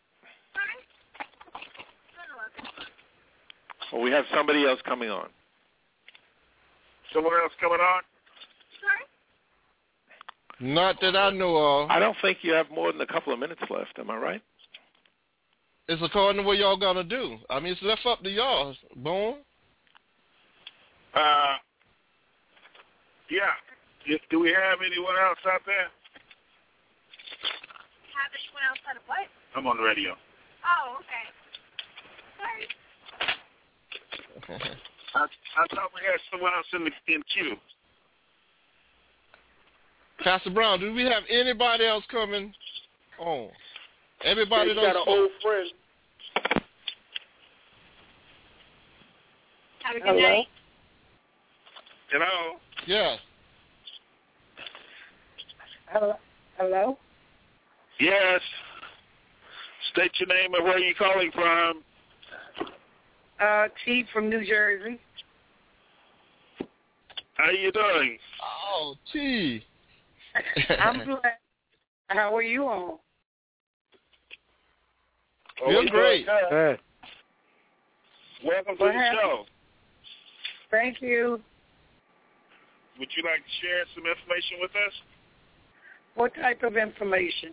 Or we have somebody else coming on? Someone else coming on? Not that I know of. I don't think you have more than a couple of minutes left. Am I right? It's according to what y'all gonna do. I mean, it's left up to y'all, Bone. Uh, yeah. If, do we have anyone else out there? Have anyone else on a what? I'm on the radio. Oh, okay. Sorry. I, I thought we had someone else in the in queue. Pastor Brown, do we have anybody else coming on? Everybody got an old friend. Have a good Hello? night. Hello? Yeah. Hello? Hello? Yes. State your name and where you're calling from. Uh, T from New Jersey. How you doing? Oh, T. I'm blessed. How are you all? Oh, You're great. Hey. Welcome to What the happened? show. Thank you. Would you like to share some information with us? What type of information?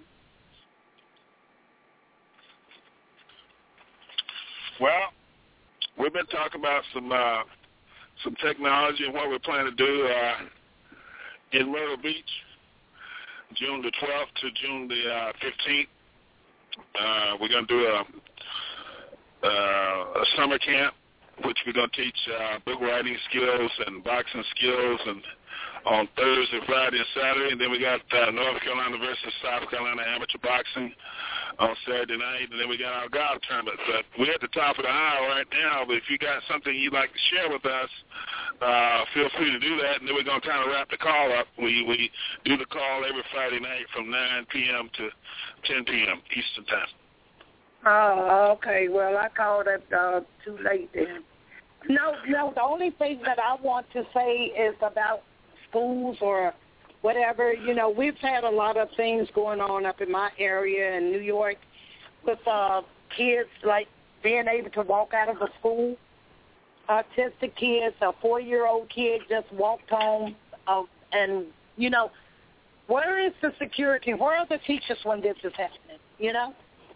Well, we've been talking about some uh, some technology and what we're planning to do uh, in Myrtle Beach, June the twelfth to June the uh, fifteenth. Uh, we're going to do a, uh, a summer camp, which we're going to teach uh, book writing skills and boxing skills, and on Thursday, Friday, and Saturday. And then we got uh, North Carolina versus South Carolina amateur boxing on Saturday night, and then we got our golf tournament. But we're at the top of the hour right now, but if you got something you'd like to share with us, uh, feel free to do that, and then we're going to kind of wrap the call up. We we do the call every Friday night from nine p.m. to ten p.m. Eastern Time. Oh, okay. Well, I called it uh, too late then. No, no, the only thing that I want to say is about schools or whatever. You know, we've had a lot of things going on up in my area in New York with uh, kids, like, being able to walk out of a school. Autistic kids, a four-year-old kid just walked home, uh, and, you know, where is the security? Where are the teachers when this is happening, you know?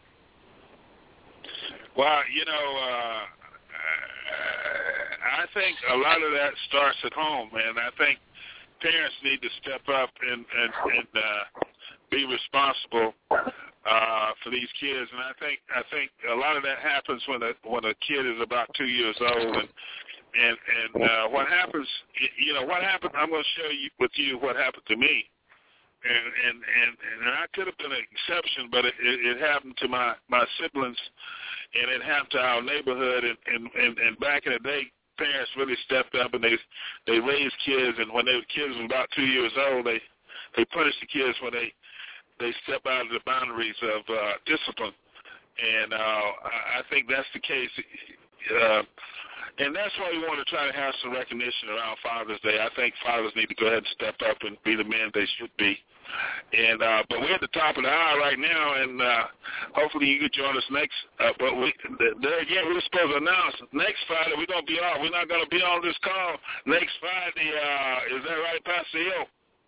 Well, you know, uh, I think a lot of that starts at home, and I think parents need to step up and, and, and uh, be responsible uh, for these kids. And I think I think a lot of that happens when a when a kid is about two years old. And and and uh, what happens, you know, what happened? I'm going to share you, with you what happened to me. And and and, and I could have been an exception, but it, it, it happened to my, my siblings, and it happened to our neighborhood. And, and, and, and back in the day, parents really stepped up, and they they raised kids. And when they were kids were about two years old, they they punished the kids when they they step out of the boundaries of uh, discipline. And uh, I think that's the case. Uh, and that's why we want to try to have some recognition around Father's Day. I think fathers need to go ahead and step up and be the men they should be. And uh, but we're at the top of the hour right now, and uh, hopefully you can join us next. Uh, but we, there again, we were supposed to announce next Friday we're going to be off. We're not going to be on this call next Friday. Uh, is that right, Pastor Hill?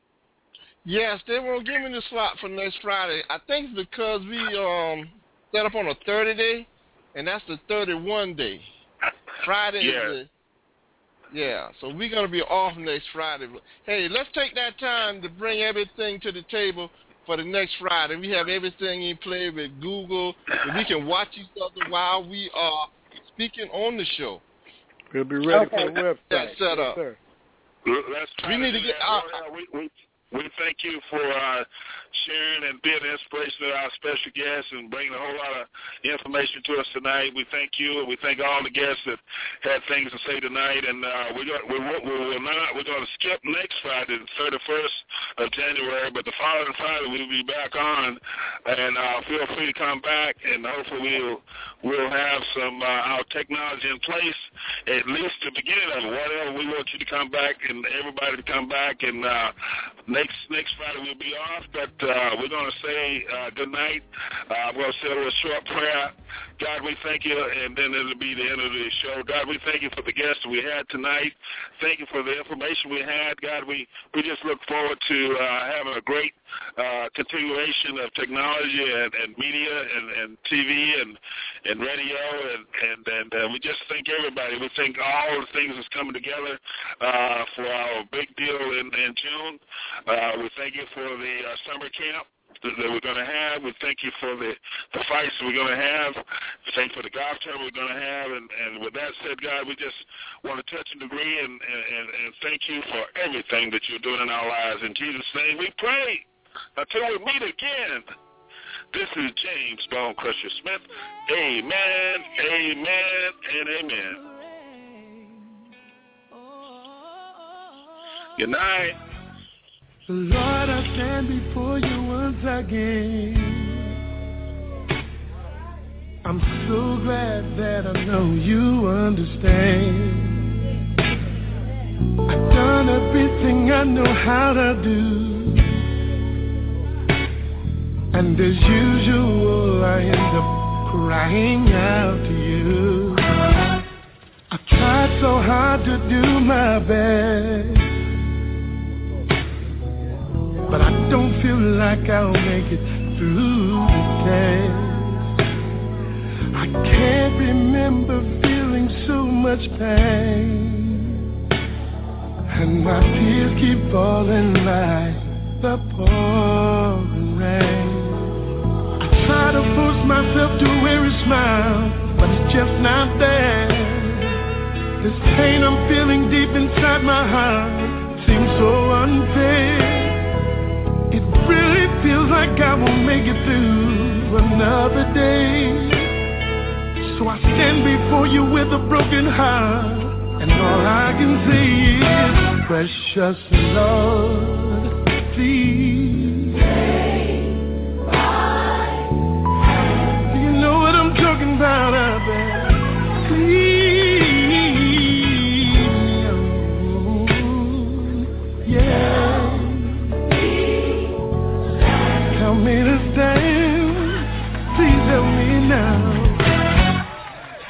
Yes, they won't give me the slot for next Friday. I think it's because we um set up on a thirty day, and that's the thirty-one day. Friday yeah. is the, yeah, so we're going to be off next Friday. Hey, let's take that time to bring everything to the table for the next Friday. We have everything in play with Google, and we can watch each other while we are speaking on the show. We'll be ready okay. for the website. That's set up. Yes, Let's try we to need to get out. We, we, we thank you for uh, sharing and being an inspiration to our special guests and bringing a whole lot of information to us tonight. We thank you, and we thank all the guests that had things to say tonight. And uh, we, got, we, we will not. We're going to skip next Friday, the thirty-first of January, but the following Friday we'll be back on. And uh, feel free to come back, and hopefully we'll we'll have some uh, our technology in place at least the beginning of it. Whatever, we want you to come back and everybody to come back. And uh, next next Friday we'll be off, but uh, we're going to say uh, good night. Uh, I'm going to say a little short prayer. God, we thank you, and then it'll be the end of the show. God, we thank you for the guests we had tonight. Thank you for the information we had. God, we, we just look forward to uh, having a great uh, continuation of technology and, and media and, and T V and, and radio, and, and, and uh, we just thank everybody. We thank all the things that's coming together uh, for our big deal in, in June. Uh, we thank you for the uh, summer camp that we're going to have. We thank you for the, the fights we're going to have. We thank you for the golf tournament we're going to have. And, and with that said, God, we just want to touch and agree and, and, and thank you for everything that you're doing in our lives. In Jesus' name we pray. Until we meet again, this is James Bone Crusher Smith. Amen, amen, and amen. Good night. Lord, I stand before you once again. I'm so glad that I know you understand. I've done everything I know how to do, and as usual I end up crying out to you. I tried so hard to do my best, but I don't feel like I'll make it through the test. I can't remember feeling so much pain, and my tears keep falling like the pouring rain. I try to force myself to wear a smile, but it's just not there. This pain I'm feeling deep inside my heart seems so unfair. It really feels like I won't make it through another day. So I stand before you with a broken heart, and all I can say is, precious Lord, please take my hand. Do you know what I'm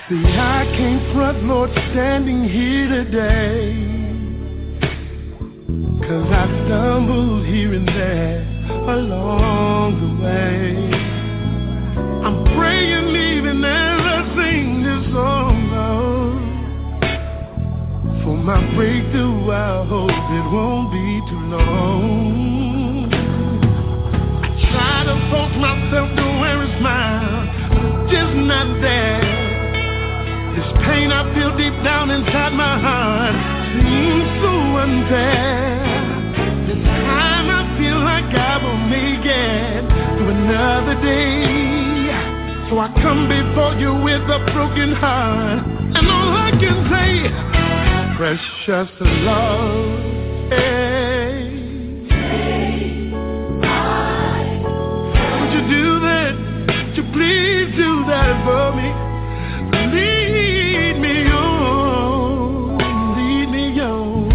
See, I can't front, Lord, standing here today, 'cause I stumbled here and there along the way. I'm praying even as I sing this song, Lord, for my breakthrough. I hope it won't be too long. I try to force myself to wear a smile, but it's just not there. This pain I feel deep down inside my heart seems so unfair. This time I feel like I will make it through another day. So I come before you with a broken heart, and all I can say, precious Lord, hey, would you do that? Would you please do that for me? Lead me on, lead me on.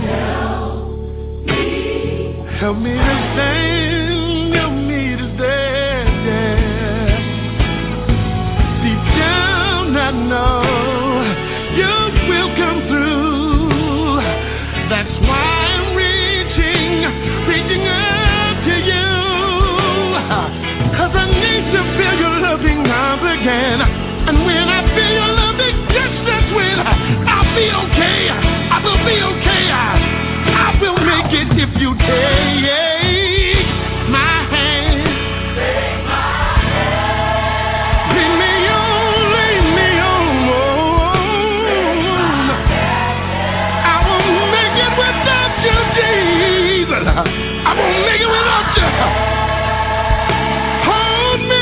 Help me to stand, help me to stand, yeah. Deep down I know you will come through. That's why I'm reaching, reaching up to you. 'Cause I need to feel your loving arms again. And when I feel your loving, yes, that's when I'll be okay. I will be okay. I will make it if you take my hand. Take my hand. Lead me on, lead me on. I won't make it without you, Jesus. I won't make it without you. Hold me.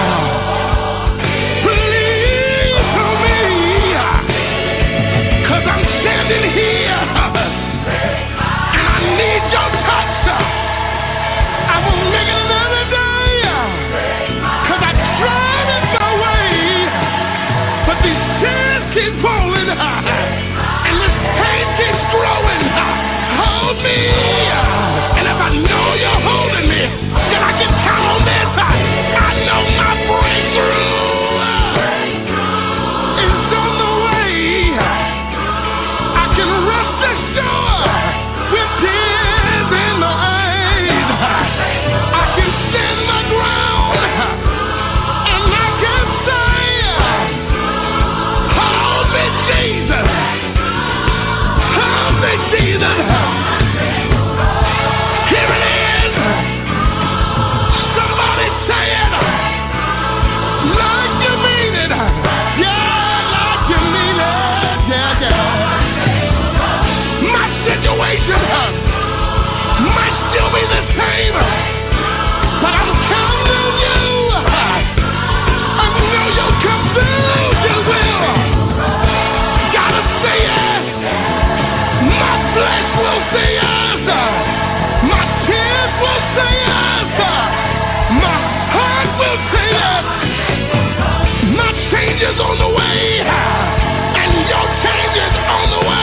I'm standing here, and I need your touch. I won't make it another day, 'cause I tried it my way, but these tears keep falling, and this pain keeps growing. Hold me, and if I know you're holding me, then I can count on this. I know my breakthrough. Might still be the same, but I'm counting on you. I know you'll come through, you will. Gotta say it. My flesh will say yes. My tears will say yes. My heart will say yes. My change is on the way, and your change is on the way.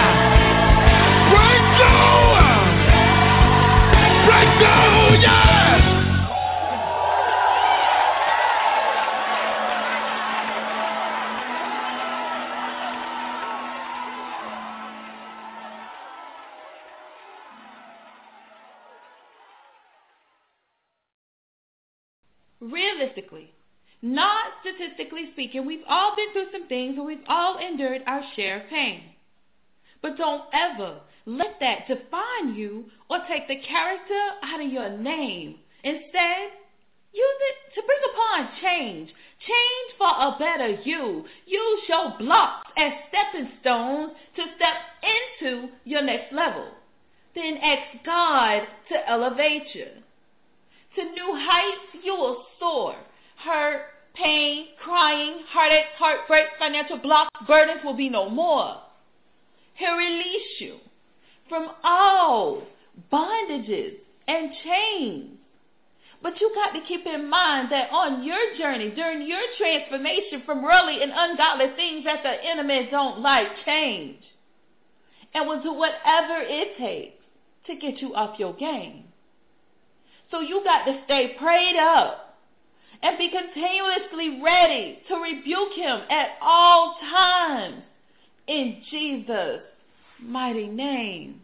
Realistically, not statistically speaking, we've all been through some things and we've all endured our share of pain. But don't ever let that define you or take the character out of your name. Instead, use it to bring upon change. Change for a better you. Use your blocks as stepping stones to step into your next level. Then ask God to elevate you. To new heights you will soar. Hurt, pain, crying, heartache, heartbreak, financial blocks, burdens will be no more. He'll release you from all bondages and chains. But you got to keep in mind that on your journey, during your transformation from worldly and ungodly things that the enemy don't like, change. And will do whatever it takes to get you off your game. So you got to stay prayed up and be continuously ready to rebuke him at all times. In Jesus' mighty name.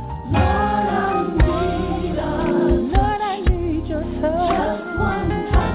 Just one touch.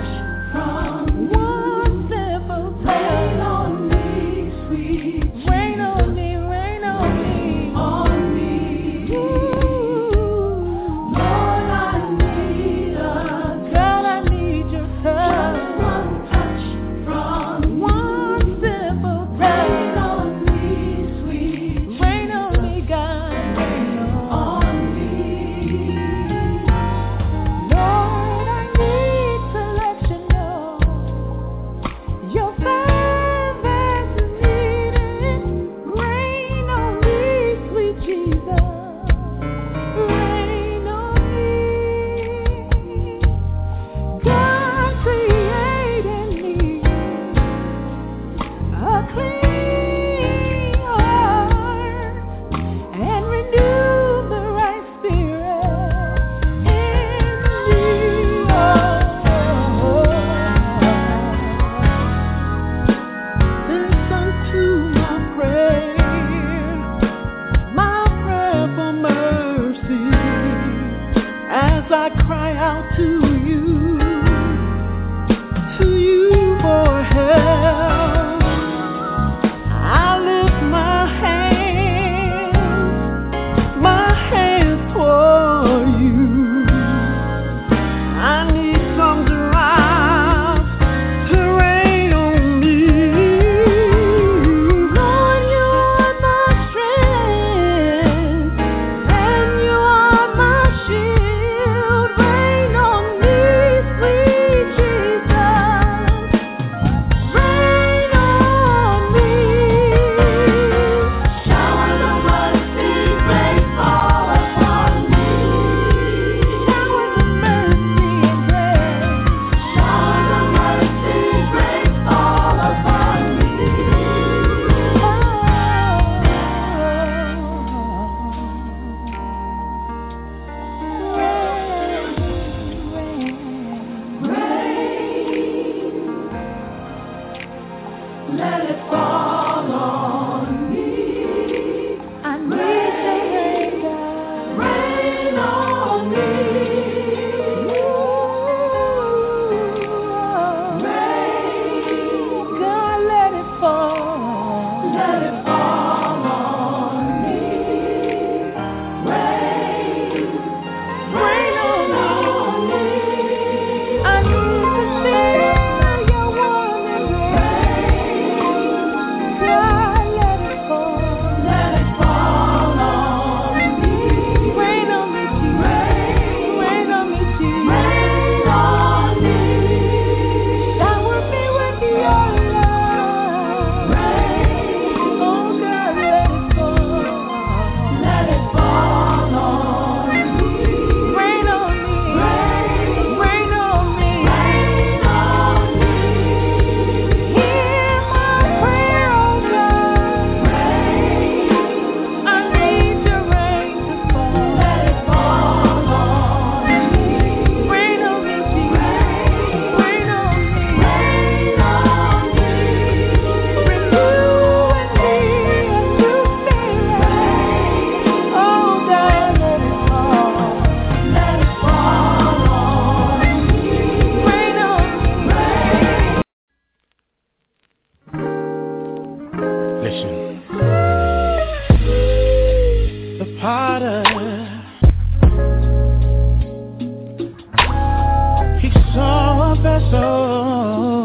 vessel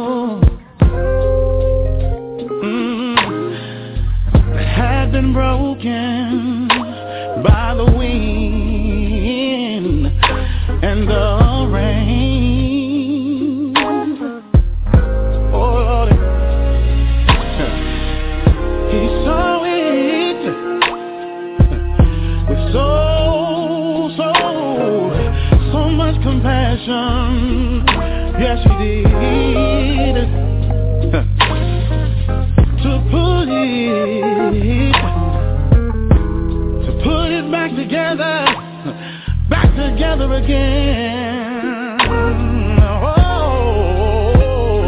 mm, that had been broken by the wind and the rain. Oh Lord, He saw it with so, so, so much compassion. Yes, He did. To put it, to put it back together, back together again. Oh,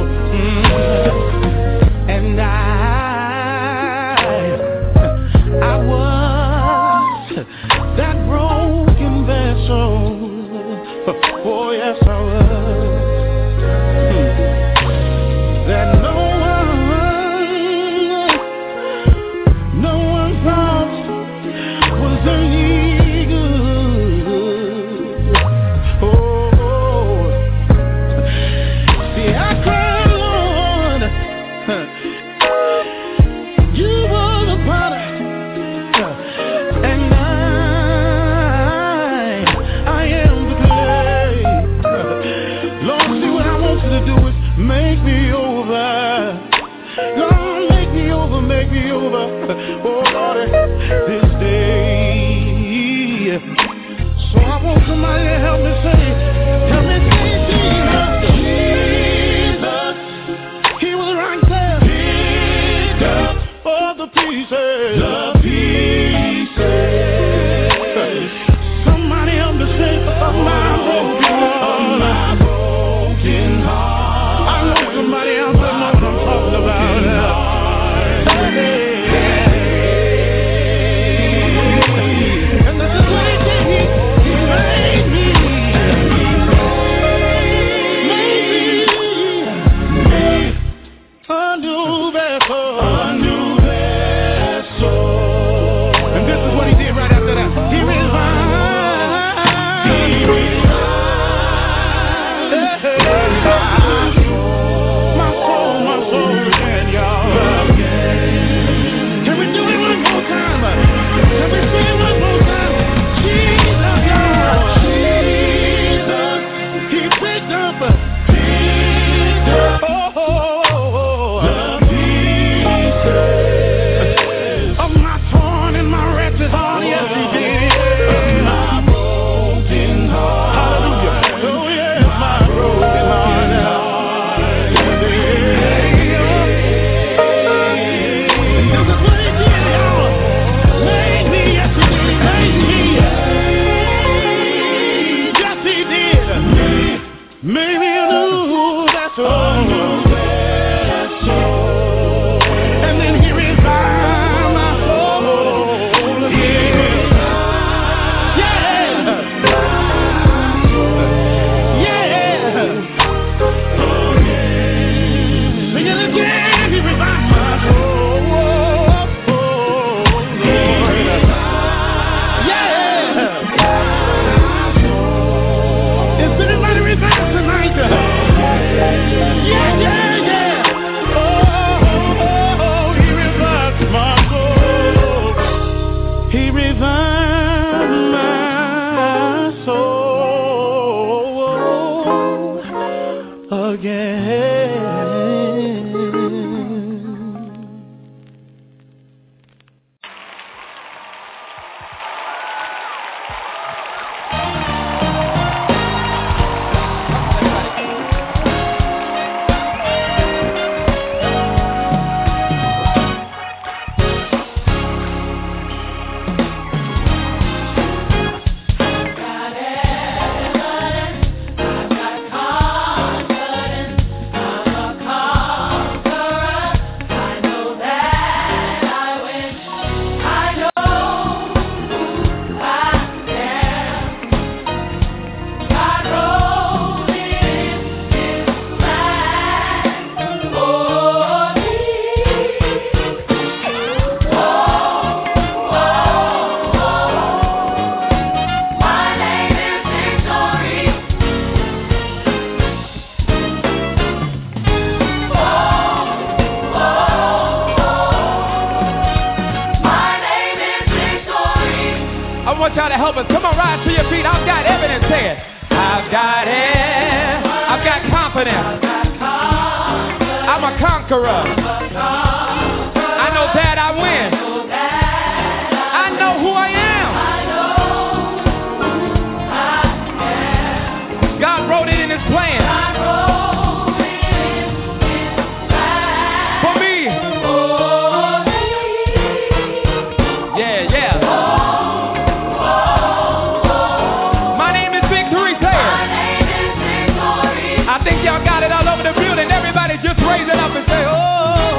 mm. And I, I was that broken vessel. Oh yes, I was. That no one, no one thought was any good. Oh, see, I cried, Lord, you were the potter, and I, I am the clay. Lord, see, what I want you to do is make me over. Lord, make me over, make me over. Oh, Lord, this day. So I want somebody to help me say, help me say Jesus. Jesus. He was right there. Picked up all the pieces. The pieces. Somebody help me say, of my broken heart. Of my broken heart. I know somebody else that knows what I'm talking about. And this is what He did. He, he made me. Made me. A new vessel. A new vessel. And this is what He did right after that. He revived. He revived. My soul, my soul again, y'all. Can we do it one more time? Can we sing it one more time? Jesus, y'all. Jesus. He picked up. Picked up. Oh, oh, oh, oh. The pieces of my torn and my wretched heart. Yes, He did. Of my broken heart. Hallelujah. Oh, yes, my broken heart. Maybe a new vessel, and then He revived my soul. Yeah, yeah, yeah. Sing it again. He revived my soul. Yeah. Is anybody revived tonight? Yeah, yeah, yeah. Oh, oh, oh, He revived my soul. He revived my soul again. Got evidence, I got confidence. help us. Come on, rise to your feet. I've got evidence. Say it. I've got it. I've got confidence. I'm a conqueror. I know that I win. I know who I am. God wrote it in his plan. For me. Yeah, yeah. My name is Victory. Say it. I think y'all got it all over the building. Everybody just raise it up and say, oh.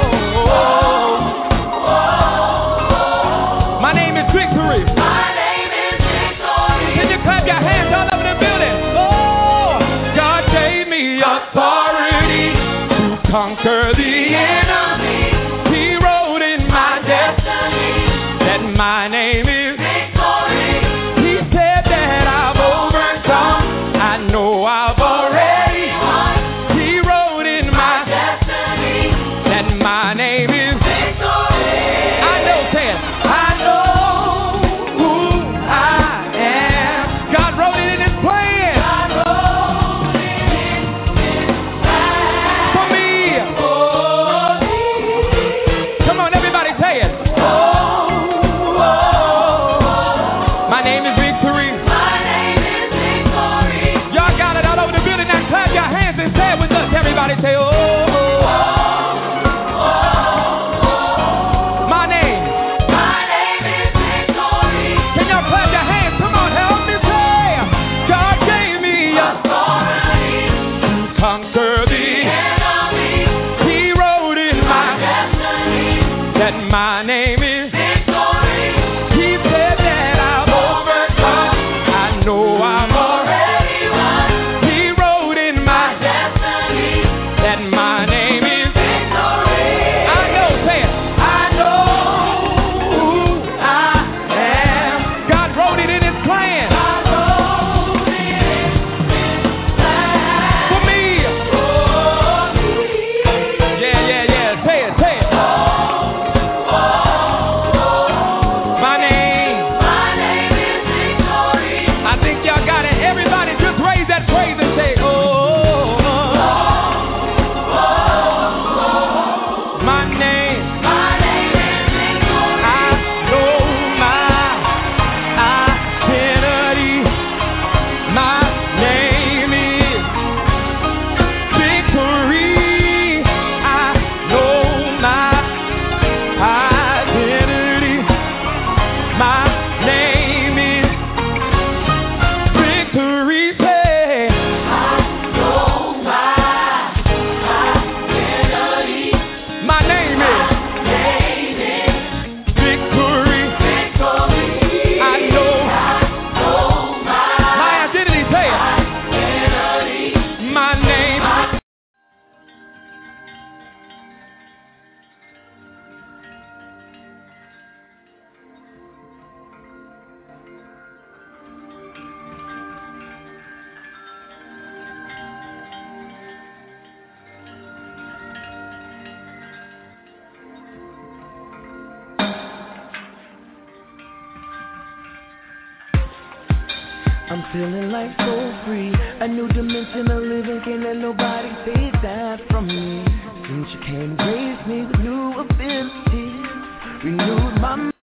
My name is Victory. My name is Victory. Can you clap your hands all over the building? Oh, God gave me authority to conquer the enemy. He wrote in my destiny that my name is Victory. He said that I've overcome. I know I've already won. He wrote in my destiny that my name is Victory. I know, say it. I know who I am. God wrote it in his plan. God wrote it in his plan. For me. Come on, everybody say it. Oh, oh, my name is Victory. My name is Victory. Y'all got it all over the building. Now clap your hands and say it with us. Everybody say, oh, oh, oh. My name. My name is Victory. Can y'all clap your hands? Come on, help me say. God gave me Authority to conquer the enemy. He wrote in my Destiny. that my name is. Victory. He said that I've overcome. I know I'm already won. He wrote in my Destiny. that my name is. Victory. I know, say it. I know who I am. God wrote it in his plan. God wrote it in his plan. For me. For me. Yeah, yeah, yeah. Say it, say it. My name. My name is Victory. I think y'all got it. Everybody just raise that praise and say, oh. My name. My name is Victory. I know my identity. My name is Victory. I know my identity. My name is Victory. Say, I know my identity. my name is Name is Victory. Victory. I know know my my identity. Say it. identity. My name. I'm feeling like so free. A new dimension of living, can't let nobody take that from me. Since you came and raised me with new abilities, renewed my